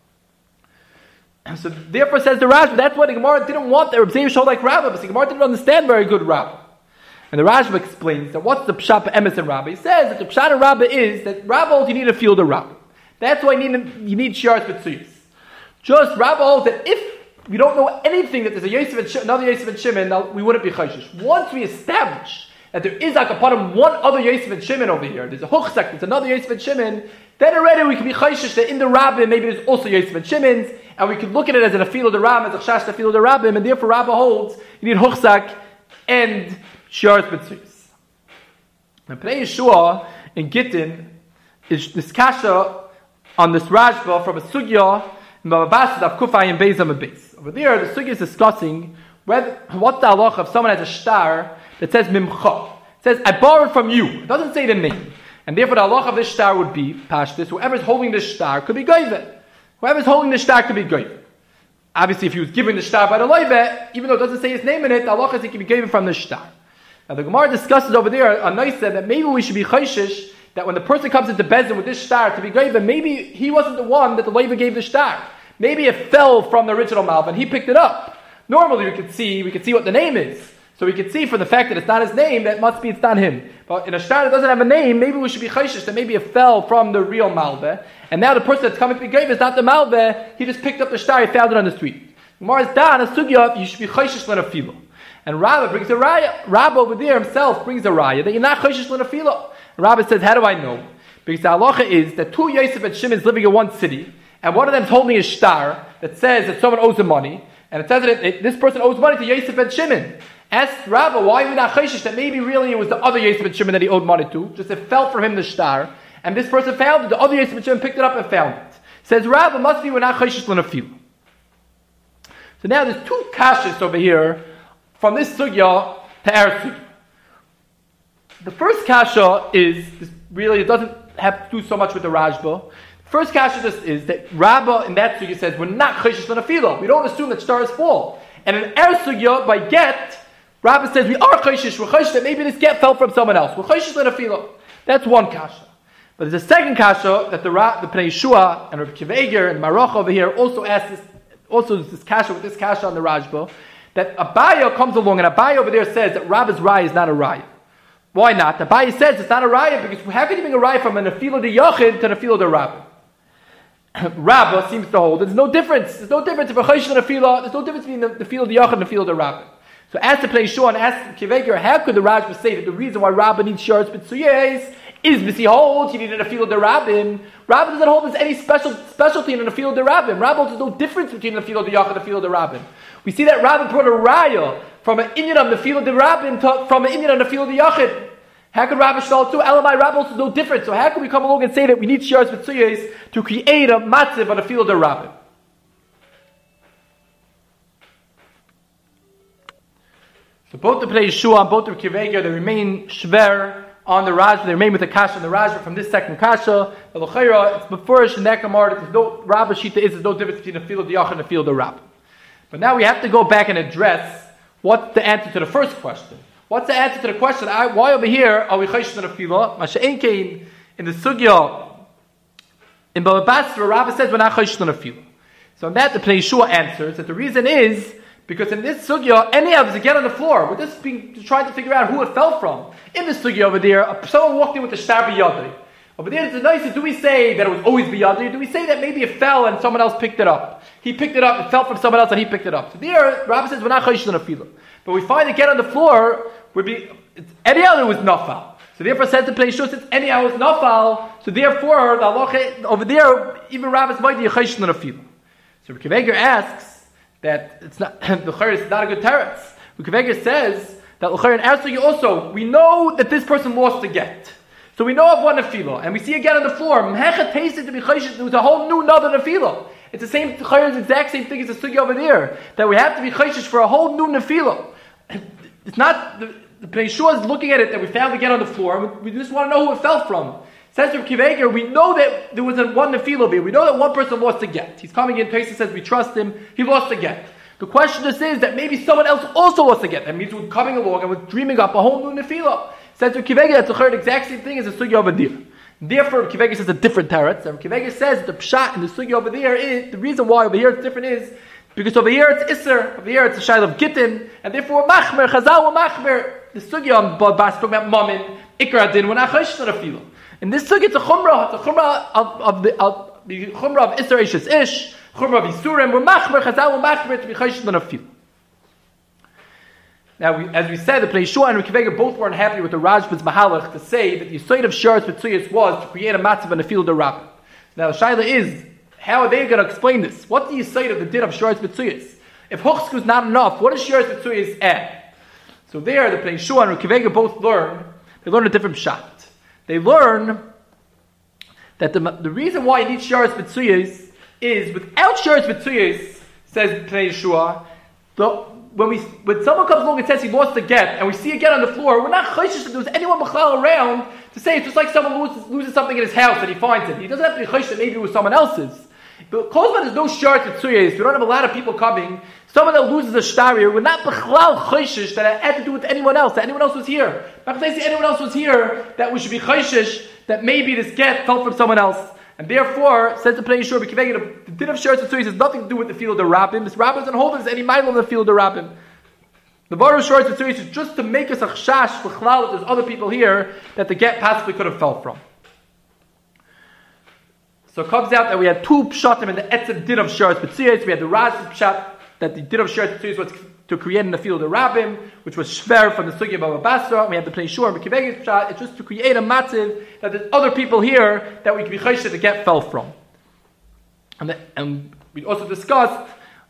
So therefore says the Rashba, that's why the Gemara didn't want that Reb Zera show like Rabbah, because the Gemara didn't understand very good Rabbah. And the Rashba explains that what's the Pshat Emes and Rabbah? He says that the Pshat of Rabbah is that Rabbah holds you need a field of Rabbah. That's why you need, you need Sharetz Mitzuyis. Just Rabbah holds that if we don't know anything that there's a Yosef and Shimon, another Yosef and Shimon, we wouldn't be chayshish. Once we establish that there is like upon him one other Yosef and Shimon over here, there's a Huchsak, there's another Yosef and Shimon, then already we can be chayshish that in the Rabbim maybe there's also Yosef and Shimons, and we can look at it as in a field of the Rabbim, as a chash the field of the Rabbim, and therefore Rabbah holds you need Huchsak and Sharetz Mitzuyis. Now Pnei Yeshua in Gittin is this kasha on this Rashba from a sugya in Baba Basra of Kufay and Beis and Beis. Over there, the sugya is discussing whether, what the halacha if someone has a star that says Mimcha. It says, I borrowed from you. It doesn't say the name. And therefore the halacha of this star would be, Pashtus, whoever's holding this star could be Goyve. Whoever's holding this star could be Goyve. Obviously, if he was given the star by the Loive, even though it doesn't say his name in it, the halacha is he can be given from the star. Now the Gemara discusses over there, a nice that maybe we should be chayshish, that when the person comes into Bezin with this star to be Goyve, maybe he wasn't the one that the Loive gave the star. Maybe it fell from the original Malva and he picked it up. Normally we could see, we could see what the name is. So we could see from the fact that it's not his name, that must be it's not him. But in a star that doesn't have a name, maybe we should be chayshish that maybe it fell from the real Malva. And now the person that's coming to be Goyve is not the Malva, he just picked up the star, he found it on the street. Gemara's da, on a sugya, you should be chayshish l'nafilo. And Rabba brings a raya. Rabba over there himself brings a raya that you're not chayshish l'nefila. Rabba says, how do I know? Because the halacha is that two Yosef and Shimon is living in one city, and one of them is holding a star that says that someone owes him money, and it says that it, this person owes money to Yosef and Shimon. Asked Rabba, why are we not chayshish that maybe really it was the other Yosef and Shimon that he owed money to, just it fell from him the star, and this person found it, the other Yosef and Shimon picked it up and found it. Says Rabba, must be we're not chayshish l'nefila. So now there's two kashas over here from this sugya to our sugya. The first kasha is, is really, it doesn't have to do so much with the Rajba. The first kasha just is that Rabba in that sugya says, we're not chayshish l'nefila. We don't assume that stars fall. And in our sugya, by get, Rabba says, we are chayshish, we're chayshish that maybe this get fell from someone else. We're chayshish l'nefila. That's one kasha. But there's a second kasha that the, the Pnei Yeshua and Rabbi Akiva Eiger and Maroch over here also ask this, also this kasha with this kasha on the Rajba, that Abaya comes along and Abaya over there says that Rabba's raya is not a raya. Why not? Abaya says it's not a raya because how can you bring a raya from a nefila de yachid to a nefila de Rabba? Rabba seems to hold there's no difference. There's no difference if a chayshish and a nefila. There's no difference between the nefila de yachid and the nefila de Rabba. So as to Pnei Yeshua and as to Akiva Eiger, how could the Rajba say that the reason why Rabba needs sharetz b'tzuyes is because he holds you need a nefila de Rabbim? Rabba doesn't hold there's any special specialty in a nefila de Rabbim. Rabba holds there's no difference between the nefila de yachid and the nefila de Rabbim. We see that Rabba brought a raya from an inyan of nefila de Rabbim to from an inyan of nefila de yachid. How could Rabba shtal too? Elamai Rabba also no different. So how can we come along and say that we need sharetz b'tzuyes to create a matziv on a nefila de Rabbim? So both the Pnei Yeshua and both the Akiva Eiger, they remain shver on the Rajba, they remain with the kasha on the Rajba from this second kasha. The L'chaira, it's befurish in that Gemara, there's no, Rabba Shita is, there's no difference between the field of the Yachid and the field of Rabba. But now we have to go back and address what's the answer to the first question. What's the answer to the question, I, why over here are we chayshish in the field? Masha'en Kain, in the Sugya, in Baba Basra, Rabba says we're not chayshish in the field. So on that the Pnei Yeshua answers that the reason is because in this sugya, any of us get on the floor. We're just being, trying to figure out who it fell from. In this sugya over there, someone walked in with a shtar biyadai. Over there, it's nice. Do we say that it was always biyadai? Do we say that maybe it fell and someone else picked it up? He picked it up, it fell from someone else and he picked it up. So there, Rabbi says we're not chayshish on a filah. But we find it get on the floor, would be any other was nafal. So therefore, says the place since any other was nafal. So therefore, the halacha over there, even Rabbi's might be chayshish on a filah. So Akiva Eiger asks that it's not the chayr is not a good teretz. Akiva Eiger says that the chayr in our sugya also we know that this person lost the get, so we know of one nefila, and we see a get on the floor. Mhecha tasted to be chayshish. There was a whole new another nefila. It's the same chayr is the exact same thing as the sugya over there that we have to be chayshish for a whole new nefila. It's not the, the Pnei Yeshua is looking at it that we found the get on the floor. We, we just want to know who it fell from. Says to Akiva Eiger, we know that there was a one nefila here. We know that one person lost the get. He's coming in, Pesach says we trust him. He lost the get. The question just is that maybe someone else also lost the get. That means we're coming along and we're dreaming up a whole new nefila. Says to Akiva Eiger, that's the exact same thing as the sugya over there. Therefore, Akiva Eiger says a different teretz. And Akiva Eiger says that the pshat in the sugya over there is the reason why over here it's different is because over here it's iser, over here it's a shayl of gittin, and therefore machmer chazal machmer. The sugya on Bas talking about mammon ikra din we're not chayshish on a nefila. In this sugya, it's a chumrah, it's a chumrah of, of the of, the chumrah of Isser Eishes Ish, chumrah of Yisurim, we're machmer, chazal, we're machmer, to be chayshish on a nefila. Now, we, as we said, the Pnei Yeshua and Akiva Eiger both weren't happy with the Rajba's mahalach to say that the yisoid of sharetz b'tzuyos was to create a matzav on the field of Rabba. Now, the shaila is, how are they going to explain this? What's the yisoid of the din of sharetz b'tzuyos? If huchsku is not enough, what does sharetz b'tzuyos add? So there, the Pnei Yeshua and Akiva Eiger both learn, they learn a different pshat. They learn that the, the reason why you need sharetz b'tzuyos is without sharetz b'tzuyos, says Pnei Yeshua, the, when we when someone comes along and says he lost the get, and we see a get on the floor, we're not chayshish that there was anyone b'chlal around to say it's just like someone loses, loses something in his house and he finds it. He doesn't have to be chayshish that maybe it was someone else's. But Kozman there's no sharetz b'tzuyos. We don't have a lot of people coming. Someone that loses a shtar here, we're not b'chlal chayshish that it had to do with anyone else, that anyone else was here. Not to say anyone else was here, that we should be chayshish that maybe this get fell from someone else. And therefore, says the Pnei Yeshua, the din of sharetz b'tzuyos has nothing to do with the field of Rabbim. This Rabbim doesn't hold there's any mile in the field of Rabbim. The bar of sharetz b'tzuyos is just to make us a chash b'chlal that there's other people here that the get possibly could have fell from. So it comes out that we had two pshatim in the etzem din of sharetz b'tzuyos. We had the Raj's pshat that the din of sharetz b'tzuyos was to create an Afil the Rabbim, which was Shver from the Sugya Baba Basra. We have the Pnei Shur and B'Kivegis Pshat. It's just to create a massive that there's other people here that we can be chayshed to get fell from. And, the, and we also discussed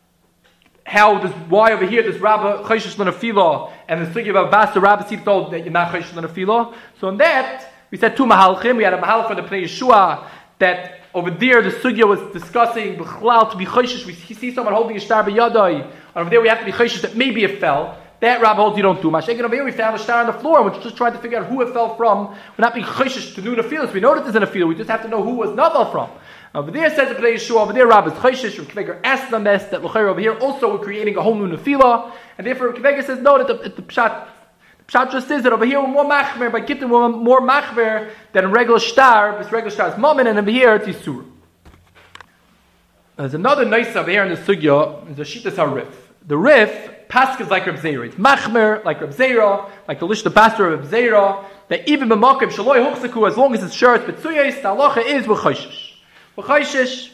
how this, why over here this Rabba chayshish l'nafila and the Sugya Baba Basra Rabba seems told that you're not chayshish l'nafila. So in that we said two mahalchim. We had a mahal for the Pnei Yeshua that over there the Sugya was discussing b'chlal to be chayshish. We see someone holding a shtar b'yadai. Over there we have to be chayshish that maybe it fell. That Rabbi holds you don't do. Mashiach over here we found a star on the floor and we're just trying to figure out who it fell from. We're not being chayshish to do nafilas. We know that there's an afil. We just have to know who was naval from. Over there says the Pnei Yeshua. Over there Rabbi is chayshish. Rabbi asked on this that l'chayr over here also we're creating a whole new nafila, and therefore Rabbi says no, that the, the pshat the pshat just says that over here we're more machmer by gittin we're more machmer than a regular star. This regular star is mammon, and over here it's yisur. There's another nice over here in the sugya. There's a shitas harif. The rif Pascha is like Reb Zera. It's machmer like Reb Zera, like the Lishta Basra of Reb Zera, that even b'makim shaloi huchsaku, as long as it's shirts b'tzuyos, the halacha is v'chayshish. V'chayshish.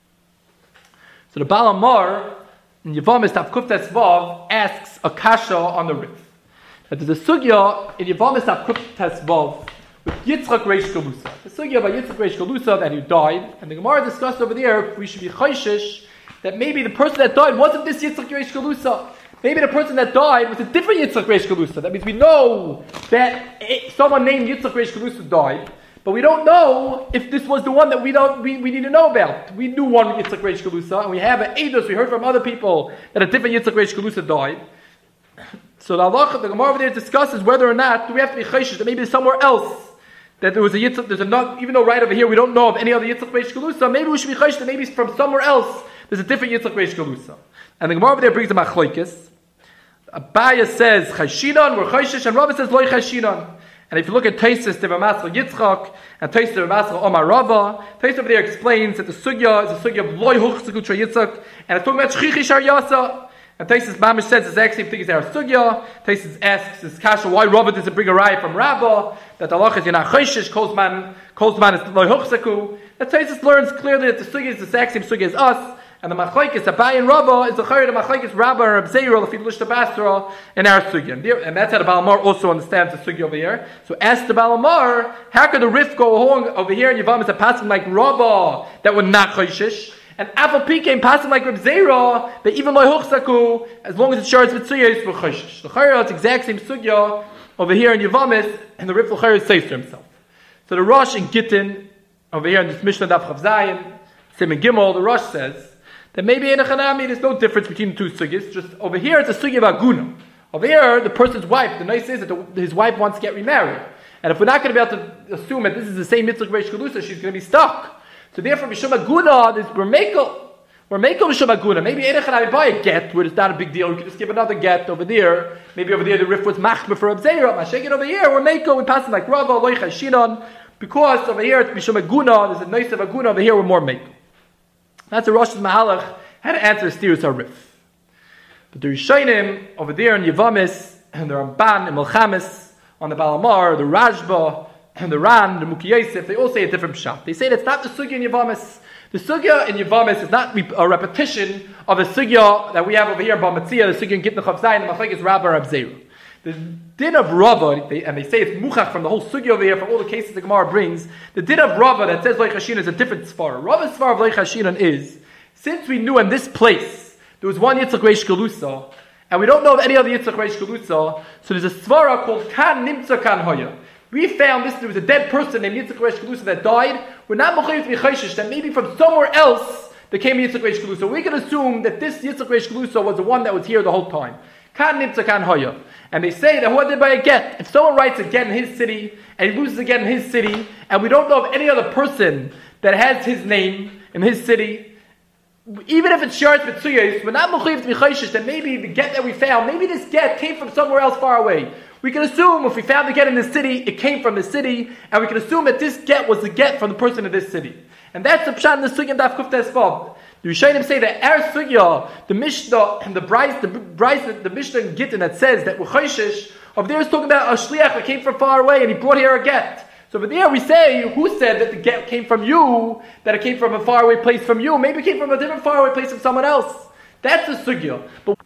So the Baal Amar in Yevamis Tav Kuftes Vav asks a kasha on the rif. That there's a sugya in Yevamis Tav Kuftes Vav with Yitzchak Reish Galusa. The sugya by Yitzchak Reish Galusa that he died, and the Gemara discussed over there we should be chayshish that maybe the person that died wasn't this Yitzchak Reish Galusa. Maybe the person that died was a different Yitzchak Reish Galusa. That means we know that someone named Yitzchak Reish Galusa died, but we don't know if this was the one that we don't we, we need to know about. We knew one Yitzchak Reish Galusa, and we have an Eidos. We heard from other people that a different Yitzchak Reish Galusa died. So the halacha, the Gemara over there discusses whether or not do we have to be chayshish that maybe there's somewhere else that there was a Yitzchak. There's a not, even though right over here we don't know of any other Yitzchak Reish Galusa. Maybe we should be chayshish that maybe from somewhere else there's a different Yitzchak Reish Galusa. And the Gemara over there brings a machlokes. Abaya says Chayshinon, we're Chayshish, and Rava says Loi Chayshinon. And if you look at Taisus, the Ramasra Yitzchak, and Taisus, the Ramasra Omar Rava, Taisus over there explains that the Sugya is a Sugya of Loi Huchsaku Tra Yitzchak, and it's talking about Shchichi Shar Yasa. And Taisus Mamish says the exact same thing as our Sugya. Taisus asks this Kasha, why Rava doesn't bring a raya from Rabba, that the Allah is Yana Chayshish, Kolzman, Kolzman is Loi Huchsaku. And Taisus learns clearly that the Sugya is the exact same Sugya as us. And the machlokes Abai and Rabba is the chayr the machlokes Rabba or Reb Zera the Lishta Basra in our sugya, and that's how the Baal Amar also understands the sugya over here. So ask the Baal Amar, how could the rif go along over here in Yevam is a passing like Rabba that would not chayshish, and Afal Pikein passing like Reb Zera that even loy huchsaku as long as it shards mitzuyos for chayshish. The chayr it's exact same sugya over here in Yevamis, and the rif l'chayr says to himself. So the Rosh in Gittin over here in this Mishnah Daf Chav Zayin Siman Gimel, the Rosh says that maybe in a Chanami there's no difference between the two sugyas. Just over here it's a sugya of aguna. Over here the person's wife, the nice is that the, his wife wants to get remarried. And if we're not going to be able to assume that this is the same Yitzchak Reish Galusa, she's going to be stuck. So therefore Mishum Aguna, there's we're Mekel. We're Mekel Mishum Aguna. Maybe in a Chanami buy a get where it's not a big deal. We could just give another get over there. Maybe over there the rif was machmer for Abzeira. Mashake it over here, we're Mekel, we pass it like Rava, Loi Chashinon. Because over here it's Mishum Aguna, there's a nice of Aguna, over here we're more Mekel. That's a Rosh Mahalach how to answer Stirus HaRif. But the Rishonim over there in Yevamis, and the Ramban and Melchamis, on the Baal Amar, the Rajba, and the Ran, the Muki Yosef, they all say a different pshat. They say that it's not the Sugya in Yevamis. The Sugya in Yevamis is not a repetition of the Sugya that we have over here in Bamatzia, the Sugya in Gittin Chav Zayin, the Machlokes Rabba Reb Zera. The din of Rava, they, and they say it's muchach from the whole sugya over here, from all the cases the Gemara brings. The din of Rava that says Loi Chashinon is a different svara. Rava's svara of Loi Chashinon is, since we knew in this place there was one Yitzchak Reish Galusa, and we don't know of any other Yitzchak Reish Galusa, so there's a svara called Kan Nimtza Kan Hoya. We found this, there was a dead person named Yitzchak Reish Galusa that died. We're not mechayiv to be chayshish that maybe from somewhere else there came Yitzchak Reish Galusa. We can assume that this Yitzchak Reish Galusa was the one that was here the whole time. Kan Nimtza Kan Hoya. And they say that who did by a get? If someone writes a get in his city, and he loses a get in his city, and we don't know of any other person that has his name in his city, even if it's Sharetz B'tzuyos, we're not mechayiv to be chayshish that maybe the get that we found, maybe this get came from somewhere else far away. We can assume if we found the get in this city, it came from the city, and we can assume that this get was the get from the person in this city. And that's the pshat in the sugya Daf Kuf Tes Vav. The Rishonim say that our sugya, the Mishnah and the Bryce, the Bryce, the Mishnah in Gittin that says that we're chayshish, over there is talking about a shliach that came from far away and he brought here a get. So over there we say, who said that the get came from you, that it came from a faraway place from you? Maybe it came from a different faraway place from someone else. That's the sugya. But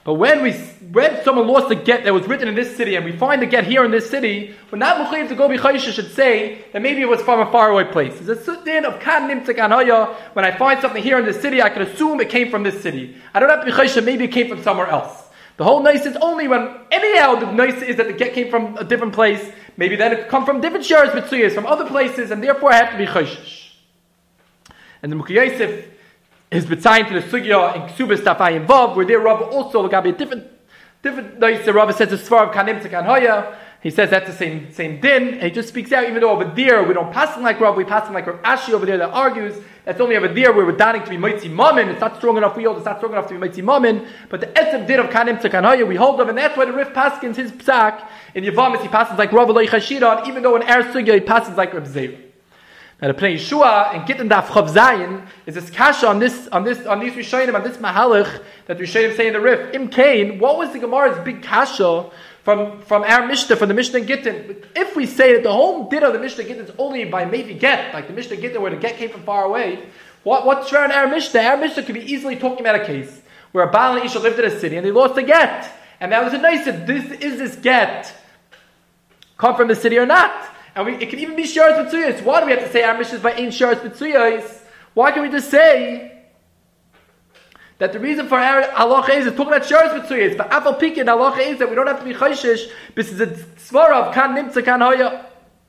But when we when someone lost a get that was written in this city and we find the get here in this city, we're not mechayiv to go b'chaysha should say that maybe it was from a faraway place. There's a din of kan nimtzak anhaya. When I find something here in this city, I can assume it came from this city. I don't have to b'chaysha, maybe it came from somewhere else. The whole nice is only when anyhow the nice is that the get came from a different place. Maybe then it could come from different shares mitzuyas from other places, and therefore I have to be chayshish. And the Mukhi Yosef is betzayin to the sugya in Ksubas Tafayim Vav, where there Rava also look at a different different nice. Rava says it's far of kanim to kanhaya. He says that's the same same din, and he just speaks out. Even though over there we don't pass him like Rav, we pass him like Rav Ashi over there that argues. That's only over there where we're dating to be mitzi mammon. It's not strong enough. We hold it's not strong enough to be mitzi mammon. But the etzem din of kanim to kanhaya we hold of, and that's why the Rif paskins his psak in Yavamis he passes like Rav Eloi Chashira, even though in Er Sugya he passes like Rav Zera. Now the Pnei Yeshua and Gittin Daf Chav Zayin is this kasha on this on this on these Rishonim on this mahalach that Rishonim say in the Rif. Im Kain, what was the Gemara's big kasha from from our Mishnah, from the Mishnah Gittin? If we say that the whole din of the Mishnah Gittin is only by maybe get, like the Mishnah Gittin where the get came from far away, what what's fair in our Mishnah? Our Mishnah could be easily talking about a case where a Baal and Isha lived in a city and they lost a get, and that was a nice. This is this get come from the city or not? And we, it can even be shares b'tzuyos. Why do we have to say our Mishnah is by ain't shares b'tzuyos? Why can we just say that the reason for our halacha is talking about shares b'tzuyos? But afal pikin halacha is that we don't have to be chayshish because it's a svara of kan nimtza kan hoya.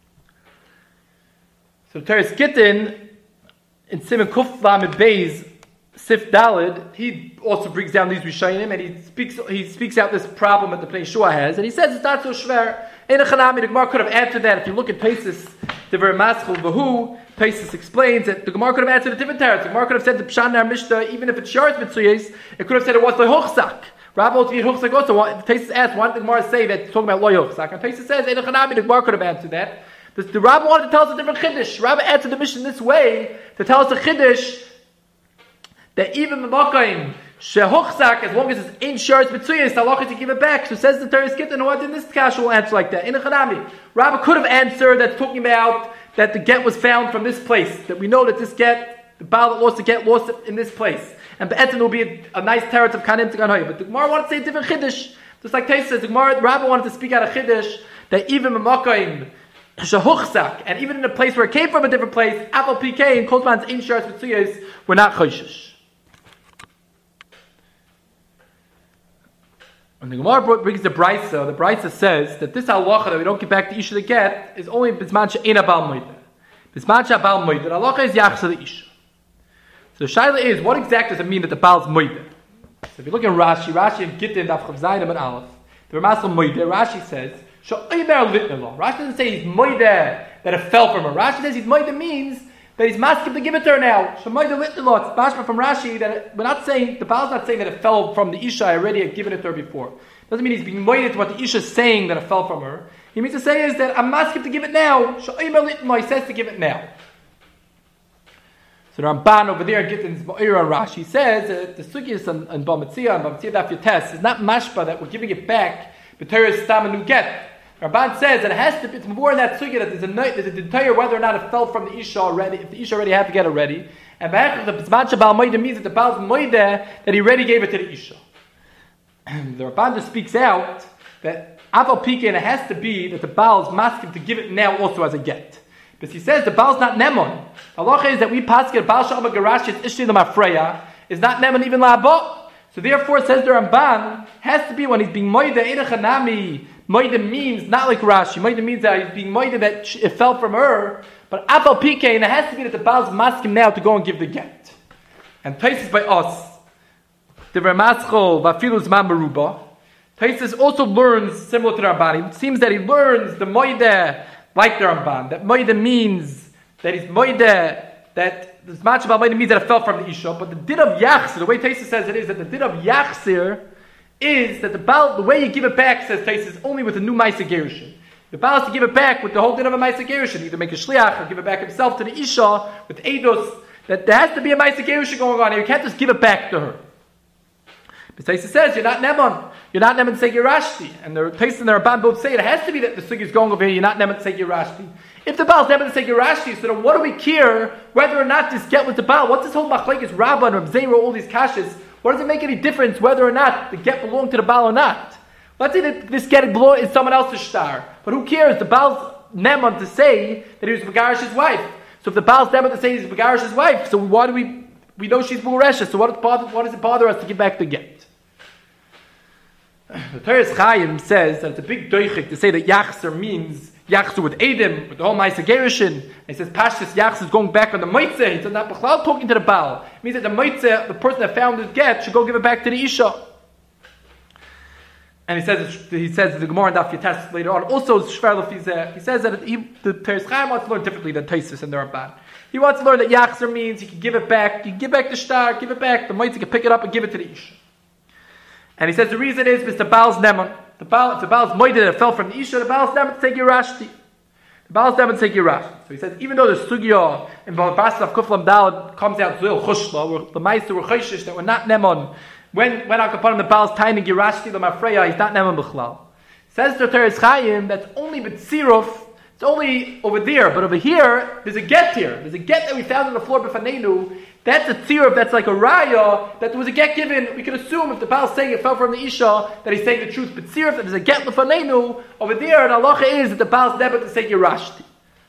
So Teres Gittin in Simon Kuf Lamed Beis Sif Dalid, he also brings down these Rishonim and he speaks he speaks out this problem that the Pnei Yeshua has, and he says it's not so shver. In a Chanami, the Gemara could have answered that. If you look at Paisus, the very Maschel Vahu, Paisus explains that the Gemara could have answered a different terrace. The Gemara could have said the Pshan Nar Mishnah, even if it's Sharetz Mitzuyes, it could have said it was Loi Hochzak. Rabbi Otzvi Hochzak also. Paisus asked, why did the Gemara say that it's talking about Loi Hochzak? And Paisus says, in a Chanami, the Gemara could have answered that. The, the Rabbi wanted to tell us a different Chiddush. Rabbi answered the Mishnah this way to tell us a Chiddush that even the Makayim, Shehochzak, as long as it's in Sharetz Mitzuyes, the halacha to give it back. So says the Teres Gittin, who in this cash will answer like that. In a Chanami, Rabbi could have answered that's talking about that the get was found from this place. That we know that this get, the Baal that lost the get, lost it in this place. And Be'etzin will be a, a nice terrace of Kanim to Ganhoy. But the Gemara wanted to say a different Chiddush. Just like Tais says, the Gemara, the Rabbi wanted to speak out a Chiddush that even Memakayim, Shehochzak, and even in a place where it came from a different place, Apple P K and Koltman's in Sharetz Mitzuyes were not Choshish. When the Gemara brings the Brisa, the Brisa says that this halacha that we don't get back the Isha to get is only Bisman She'en Abal Moed. Bisman She'abal Moed. The halacha is Yachsa the Isha. So the Shaila is, what exactly does it mean that the Baal's Moed? So if you look at Rashi, Rashi and Gittin, Daf Chav Zayin and Aleph, the Ramasal Moed, Rashi says, Sho'aymer Litnelo. Rashi doesn't say he's Moed that it fell from her. Rashi says he's Moed means that he's masking to give it to her now. Sho'aymer Litnelo. It's mashma from Rashi that it, we're not saying, the Baal's not saying that it fell from the Isha, I already had given it to her before. Doesn't mean he's being moed to what the Isha is saying that it fell from her. He means to say is that I'm asking to give it now. Sho'aymer Litnelo, he says to give it now. So the Ramban over there, Gittin's Ma'ira Rashi says that the Sugis and, and Bamitzia and Bamitzia Daf Yotes is not mashpa that we're giving it back, but Torah is stam and get. Ramban says that it has to be, it's more in that Sugi that there's a there's a entire whether or not it fell from the Isha already, if the Isha already had to get it ready. And the B'zman Shabal Moide means that the Baal's Moide that he already gave it to the Isha. The Ramban just speaks out that Aval Pike, and it has to be that the Baal's masking to give it now also as a get. Because he says the Baal's not Nemon. Allah is that we paskin Baal Shalma Garash is Ishli Lamafreya is not Nemon even La'abot. So therefore, says the Ramban, has to be when he's being Moide Edechanami. Moide means not like Rashi. Moide means that he's being Moide that it fell from her. But Aval Pike, and it has to be that the Baal's masking now to go and give the get. And places by us, the Ramaschol Vafilu Zman Meruba. Taisus also learns similar to the Ramban. It seems that he learns the Moide like the Ramban. That Moide means that he's Moide, that the Zman Shabal Moide means that it fell from the Isha. But the din of Yachsir, the way Taisus says it is that the din of Yachsir is that the Baal, the way you give it back, says Taisus, only with a new Maisa Gerushin. The Baal has to give it back with the whole din of a Maisa Gerushin, either make a Shliach or give it back himself to the Isha with Eidos. That there has to be a Maisa Gerushin going on here. You can't just give it back to her. But Taisa says, you're not Nemon. You're not Nemon Segi Rashti. And the Taisa and the Ramban both say it has to be that the Sugi is going over here, you're not Nemon Segi Rashti. If the Baal is Nemon Segi Rashti, so then what do we care whether or not this get with the Baal? What's this whole machlekes Rabbah and Reb Zera, all these kashas? What does it make any difference whether or not the get belonged to the Baal or not? Let's say that this get belong is someone else's star, but who cares? The Baal's neman to say that he was Begarish's wife. So if the Baal's neman to say he's Begarish's wife, so why do we we know she's Begarisha? So what does, bother, what does it bother us to give back the get? The Teres Chaim says that it's a big doichik to say that Yachzer means Yachzer with Edom, with the whole Maisa Gerushin. And he says Pashtus Yachzer is going back on the Moitzeh. He says not Bechlal talking to the Baal. It means that the Moitzeh, the person that found his get, should go give it back to the Isha. And he says, he says the Gemara and Daf Yates later on. Also, Shver Lefizeh, he says that he, the Teres Chaim wants to learn differently than Taisus and the Ramban. He wants to learn that Yachzer means he can give it back. You can give back the star, give it back. The Moitzeh can pick it up and give it to the Isha. And he says the reason is Mister Baal's Neman. The Baal, if the Baal's Moitzeh that fell from the Isha, the Baal's Neman to take Yerashti. The Baal's Neman to take Yerashti. So he says even though the Sugya in Basav Kuflam Dalad comes out Zil Chushla, where the Meister were Chayshish that were not Neman. When when Akapanim the Baal's tiny Yerashti the Mafreya, he's not Neman B'chlal. Says the Teres Chaim that's only B'tziruf. It's only over there, but over here there's a get here. There's a get that we found on the floor b'fanenu. That's a tziruf, that's like a raya, that there was a get given. We can assume if the Baal is saying it fell from the Isha, that he's saying the truth. But tziruf, that there's a get l'fanenu, over there, and halacha is that the Baal's never to say Yerashti.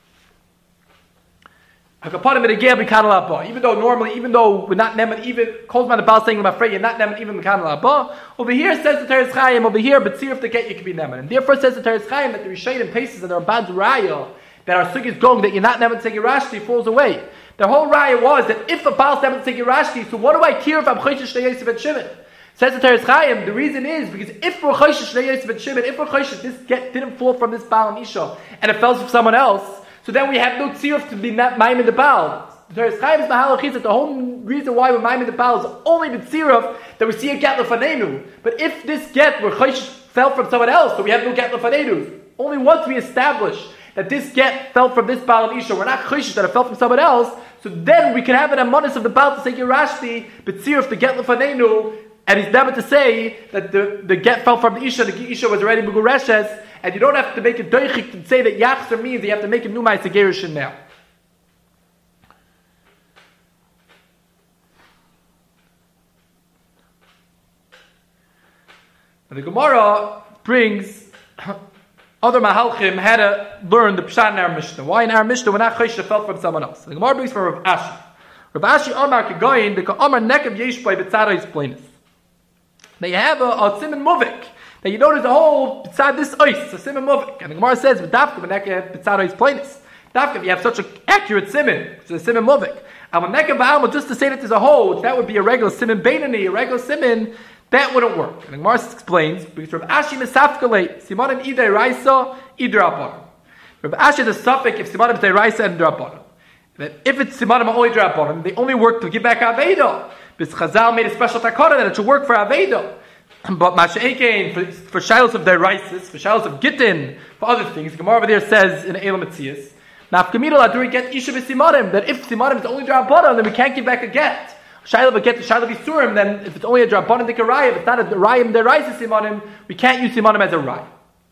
Hakapanim in the Gea b'kan l'abba. Even though normally, even though we're not neman, even, calls by the Baal saying, I'm afraid you're not neman, even b'kan l'abba. Over here says the Teres Chaim, over here, but tziruf the get you can be neman. And therefore says the Teres Chaim that the Rishayim paces and the Ramban's raya, that our sugi is going, that you're not neman to say Yerashti, falls away. The whole raya was that if the Baal never take Yerashti, so what do I care if I'm Chayshish Shnei Yosef and Shimon? Says the Teres Chaim, the reason is because if we're Chayshish Shnei Yosef and Shimon, if we're Chayshish, this get didn't fall from this Baal and Isha, and it fell from someone else, so then we have no tziruf to be not maim in the Baal. The Teres Chaim is mahalachis that the whole reason why we're maim in the Baal is only the tziruf that we see a get lefanenu. But if this get where Chayshish fell from someone else, so we have no get lefanenu. Only once we establish that this get fell from this Baal and Isha, we're not Chayshish that it fell from someone else, so then we can have an amonis of the Baal to say Yerashti, but tziruf to get lefanenu, and he's never to say that the, the get fell from the Isha, the Isha was already Begureshes, and you don't have to make a doichik to say that Yachzer means you have to make a Numai Segerishin now. And the Gemara brings other Mahalchim had to learn the Pshat in our Mishnah. Why in our Mishnah we're not Chayshish fell from someone else? The Gemara brings from Rav Ashi. Rav Ashi Amar Kegoyin the Amar Nekav Yesh by B'tzara Yisplainus. They have a, a Siman Muvik. That you notice the whole beside this ice, a Siman Muvik. And the Gemara says, V'davka B'nekav B'tzara Yisplainus. Dafka, if you have such an accurate Siman, it's a Siman Muvik. And Nekav Ba'alma, just to say that there's a hole, that would be a regular Siman Beinani, a regular Siman, that wouldn't work. And the Gemara explains, because Rav Ashi Misafkalei, Simanim Idei Raisa, Idei Rabbanon. Rav Ashi is a suffix if Simanim Idei Raisa and Rabbanon. That if it's Simanim only Rabbanon, they only work to give back Aveda. Because Chazal made a special takara that it should work for Aveda. But Masha'ekein, for, for Shilos of Deraisis, for Shilos of Gittin, for other things, the Gemara over there says in Elam Metzias, Nafkamidol Aduri get Isha B'Simanim, that if Simanim is only Rabbanon, then we can't give back a get. Shiloh but get to Shiloh B'Surim, then if it's only a Drabanan Dikarayim, if it's not a Rayim Deraisa Simanim, we can't use Simanim as a Rayim.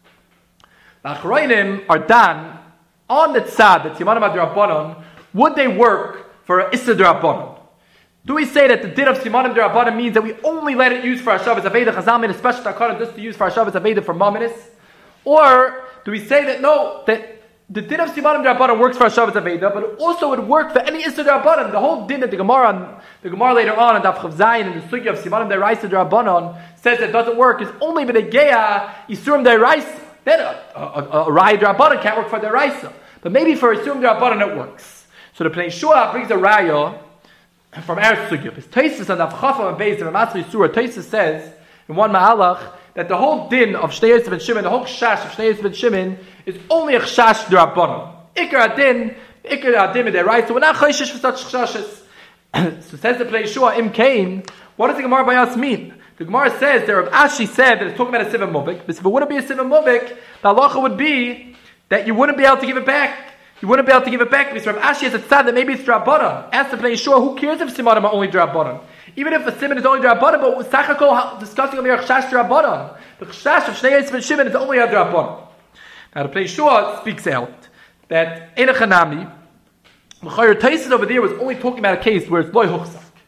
The Achroinim are done on the tzad that Simanim are Drabanan. Would they work for a Issa Drabanan? Do we say that the din of Simanim Drabanan means that we only let it use for Hashavas Aveda Chazal made a special takara just to use for Hashavas Aveda for Maminis? Or do we say that no, that the din of Simanim Drabanan works for Hashavas Aveda, but it also would work for any Issa Drabanan? The whole din that the Gemara, the Gemara later on, and Daf Chav Zayin, and the Sugya of Simanim Deraisa Drabanan says that it doesn't work is only with a Geya Yisurim Deraisa. Then a, a, a, a Raya Drabanan can't work for Deraisa, but maybe for Yisurim Drabanan it works. So the Pnei Shua brings a Raya from our Sugya. His Taisus and Daf Chafa and Beis and Matzri Surah. Taisus says in one Mahalach that the whole din of Shnei Yosef and Shimon, the whole chash of Shnei Yosef and Shimon, is only a chash Drabanan. Ikar adin, ikar adin Deraisa. We're not chayshish for such chashas. So says the Pnei Shua Im Kain. What does the Gemara by us mean? The Gemara says that Rav Ashi said that it's talking about a Sivan Muvik. But if it wouldn't be a Sivan Muvik, the halacha would be that you wouldn't be able to give it back. You wouldn't be able to give it back because Rav Ashi has a tzad that maybe it's Drabanan. Ask the Pnei Shua, who cares if Simanim are only Drabanan? Even if a Siman is only Drabanan, but with Sachakol discussing over here Chash Drabanan, the Chash of Shnei Yosef and Shimon is only a Drabanan. Now the Pnei Shua speaks out that Ein Chanami, the Chayyur Taisus over there was only talking about a case where it's loy huchsak.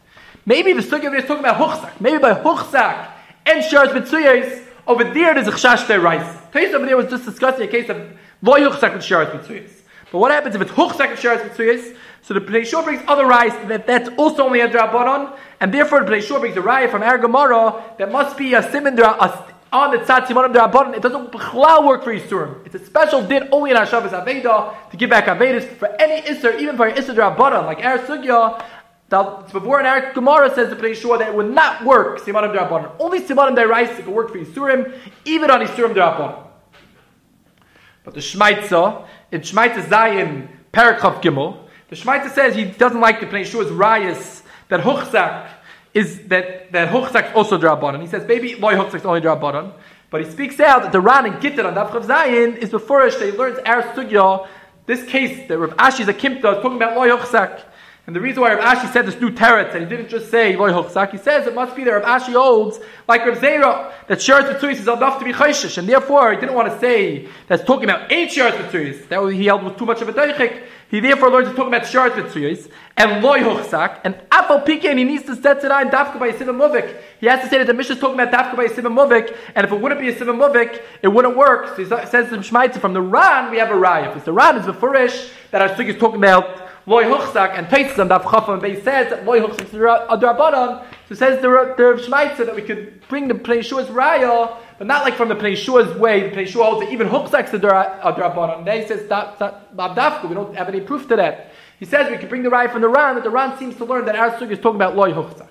Maybe the sugya is talking about huchzak. Maybe by huchzak and shares mitzuyos, over there there's a chashash deiraisa. Case over there was just discussing a case of loy huchzak and shares mitzuyos. But what happens if it's huchzak and shares mitzuyos? So the Pnei Shur brings other rice that that's also only a drabanon, and therefore the Pnei Shur brings a raya from Ar Gemara that must be a siman on the tzad simanim drabanon. It doesn't b'chlal work for Yisurim. It's a special din only in Hashavas Aveda to give back Avedis for any Isser, even for an Isser drabanon like Ar Sugya. Before an Ar Gemara says the Pnei Shur that it would not work simanim drabanon. Only simanim deraisa can work for Yisurim, even on Yisurim drabanon. But the Shmaitza in Shmaitza Zayin Parakhaf Gimel. The Shmaitza says he doesn't like the Pnei Shur's rayas that huchzak is that that huchzak also drabanan. He says maybe loy huchzak is only drabanan, but he speaks out that the Ran and Gittin on Daf Chav Zayin is before that he learns Ar Sugya. This case that Rav Ashi's a kimta is talking about loy huchzak, and the reason why Rav Ashi said this new teretz and he didn't just say loy huchzak, he says it must be that Rav Ashi holds like Rav Zera that shares mitzuyos is enough to be chayshish, and therefore he didn't want to say that's talking about eight shares mitzuyos. That he held was too much of a daichik. He therefore learns to talk about sharet mitzuyos and loy huchzak, and afal pikein he needs to set it on dafka by a simon muvik. He has to say that the Mishnah is talking about dafka by a simon muvik, and if it wouldn't be a simon muvik, it wouldn't work. So he says to Shmaitza from the Ran we have a raya. If the Ran is beforish that our sugya is talking about loy huchzak and Taitzim daf chafam and Beis says that loy huchzak is a drabanan. So says the the Shmaitza that we could bring the Pnei Shur's raya, but not like from the Pnei Shur's way. The Pnei Shur holds that even huchzak's a drabanan. Then he says babdafka. We don't have any proof to that. He says we can bring the raya from the Ran, that the Ran seems to learn that our sugya is talking about loy huchzak.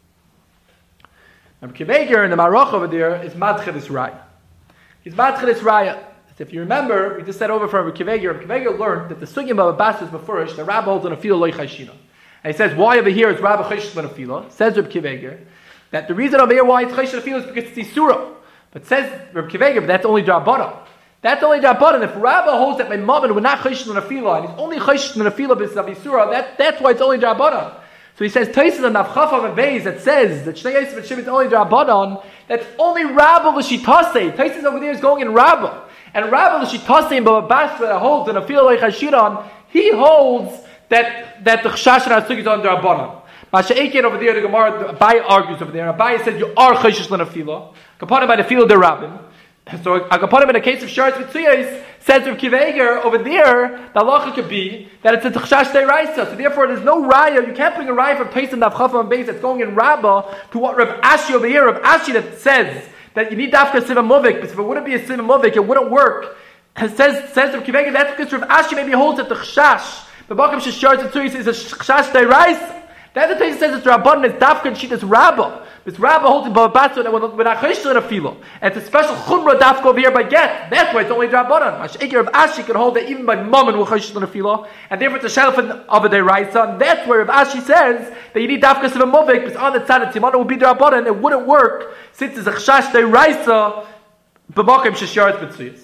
And Kiveger in the Maroch over there is madche this raya. He's madche this raya. If you remember, we just said over from Rabbi Kiveger. Rabbi Kiveger learned that the sugya of Abbas is beforish. The Rabbi holds on a filo loy chayshina. And he says, why over here is Rabbi Chayshish on a filo? Says Rabbi Kiveger that the reason over here why it's Chayshish on a filo is because it's Isura. But says Rabbi Kiveger, but that's only Drabanan. That's only Drabanan. If Rabbi holds that my mom would not Chayshish on a filo, and he's only Chayshish on a filo because of Isura, that, that's why it's only Drabanan. So he says, Taisus and Navchafa and Beis that says that Shnei Yosef and Shimon is only Drabanan, that's only Rabbi L'Shitase. Taisus over there is going in Rabbi. And Rabbi L'Shitase in Baba Basra that holds in a filo like Hashiran, he holds that that the chashash and asuk is on the rabbanon. Masha'ekin over there, the Gemara, Abai argues over there. Abai says you are chayshish l'nafila. Kapanim by the field of rabbin. So Kapanim in the case of sharetz mitzuyos says of Kiveger over there, the halacha could be that it's a chashash deiraisa. So therefore, there's no raya. You can't bring a raya from Taisim Navchafa and Beis that's going in Rabbah to what Rav Ashi over here, Rav Ashi that says that you need dafka siva movik, because if it wouldn't be a siva movik, it wouldn't work. It says says of Kiveger that's because Rav Ashi maybe holds that the chashash. The Bakam Shishar Tzitzuris is a Chash Deiraisa. The other thing says it's Rabban, it's Dafka and Shit is Rabba. This Rabba holds in Babatsu and we're not Chash in a filo. And it's a special Chumra Dafka over here by get. That's why it's only Rabbanan. Masha'ikir of Ashi can hold that even by Mammon will Chash in a filo. And therefore it's a shelf of a Deiraisa. And that's where Rav Ashi says that you need Dafka Siva Movik, because on the side of Timana would be Rabbanan. It wouldn't work since it's a Chash Deiraisa. Bakam Shishar Tzitzuris.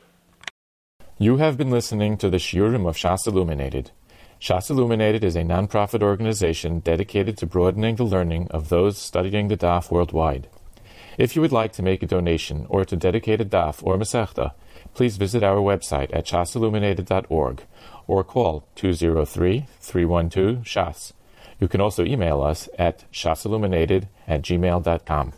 You have been listening to the Shiurim of Shas Illuminated. Shas Illuminated is a non-profit organization dedicated to broadening the learning of those studying the Daf worldwide. If you would like to make a donation or to dedicate a Daf or Masechta, please visit our website at shas illuminated dot org or call two zero three, three one two, S H A S. You can also email us at shasilluminated at gmail dot com.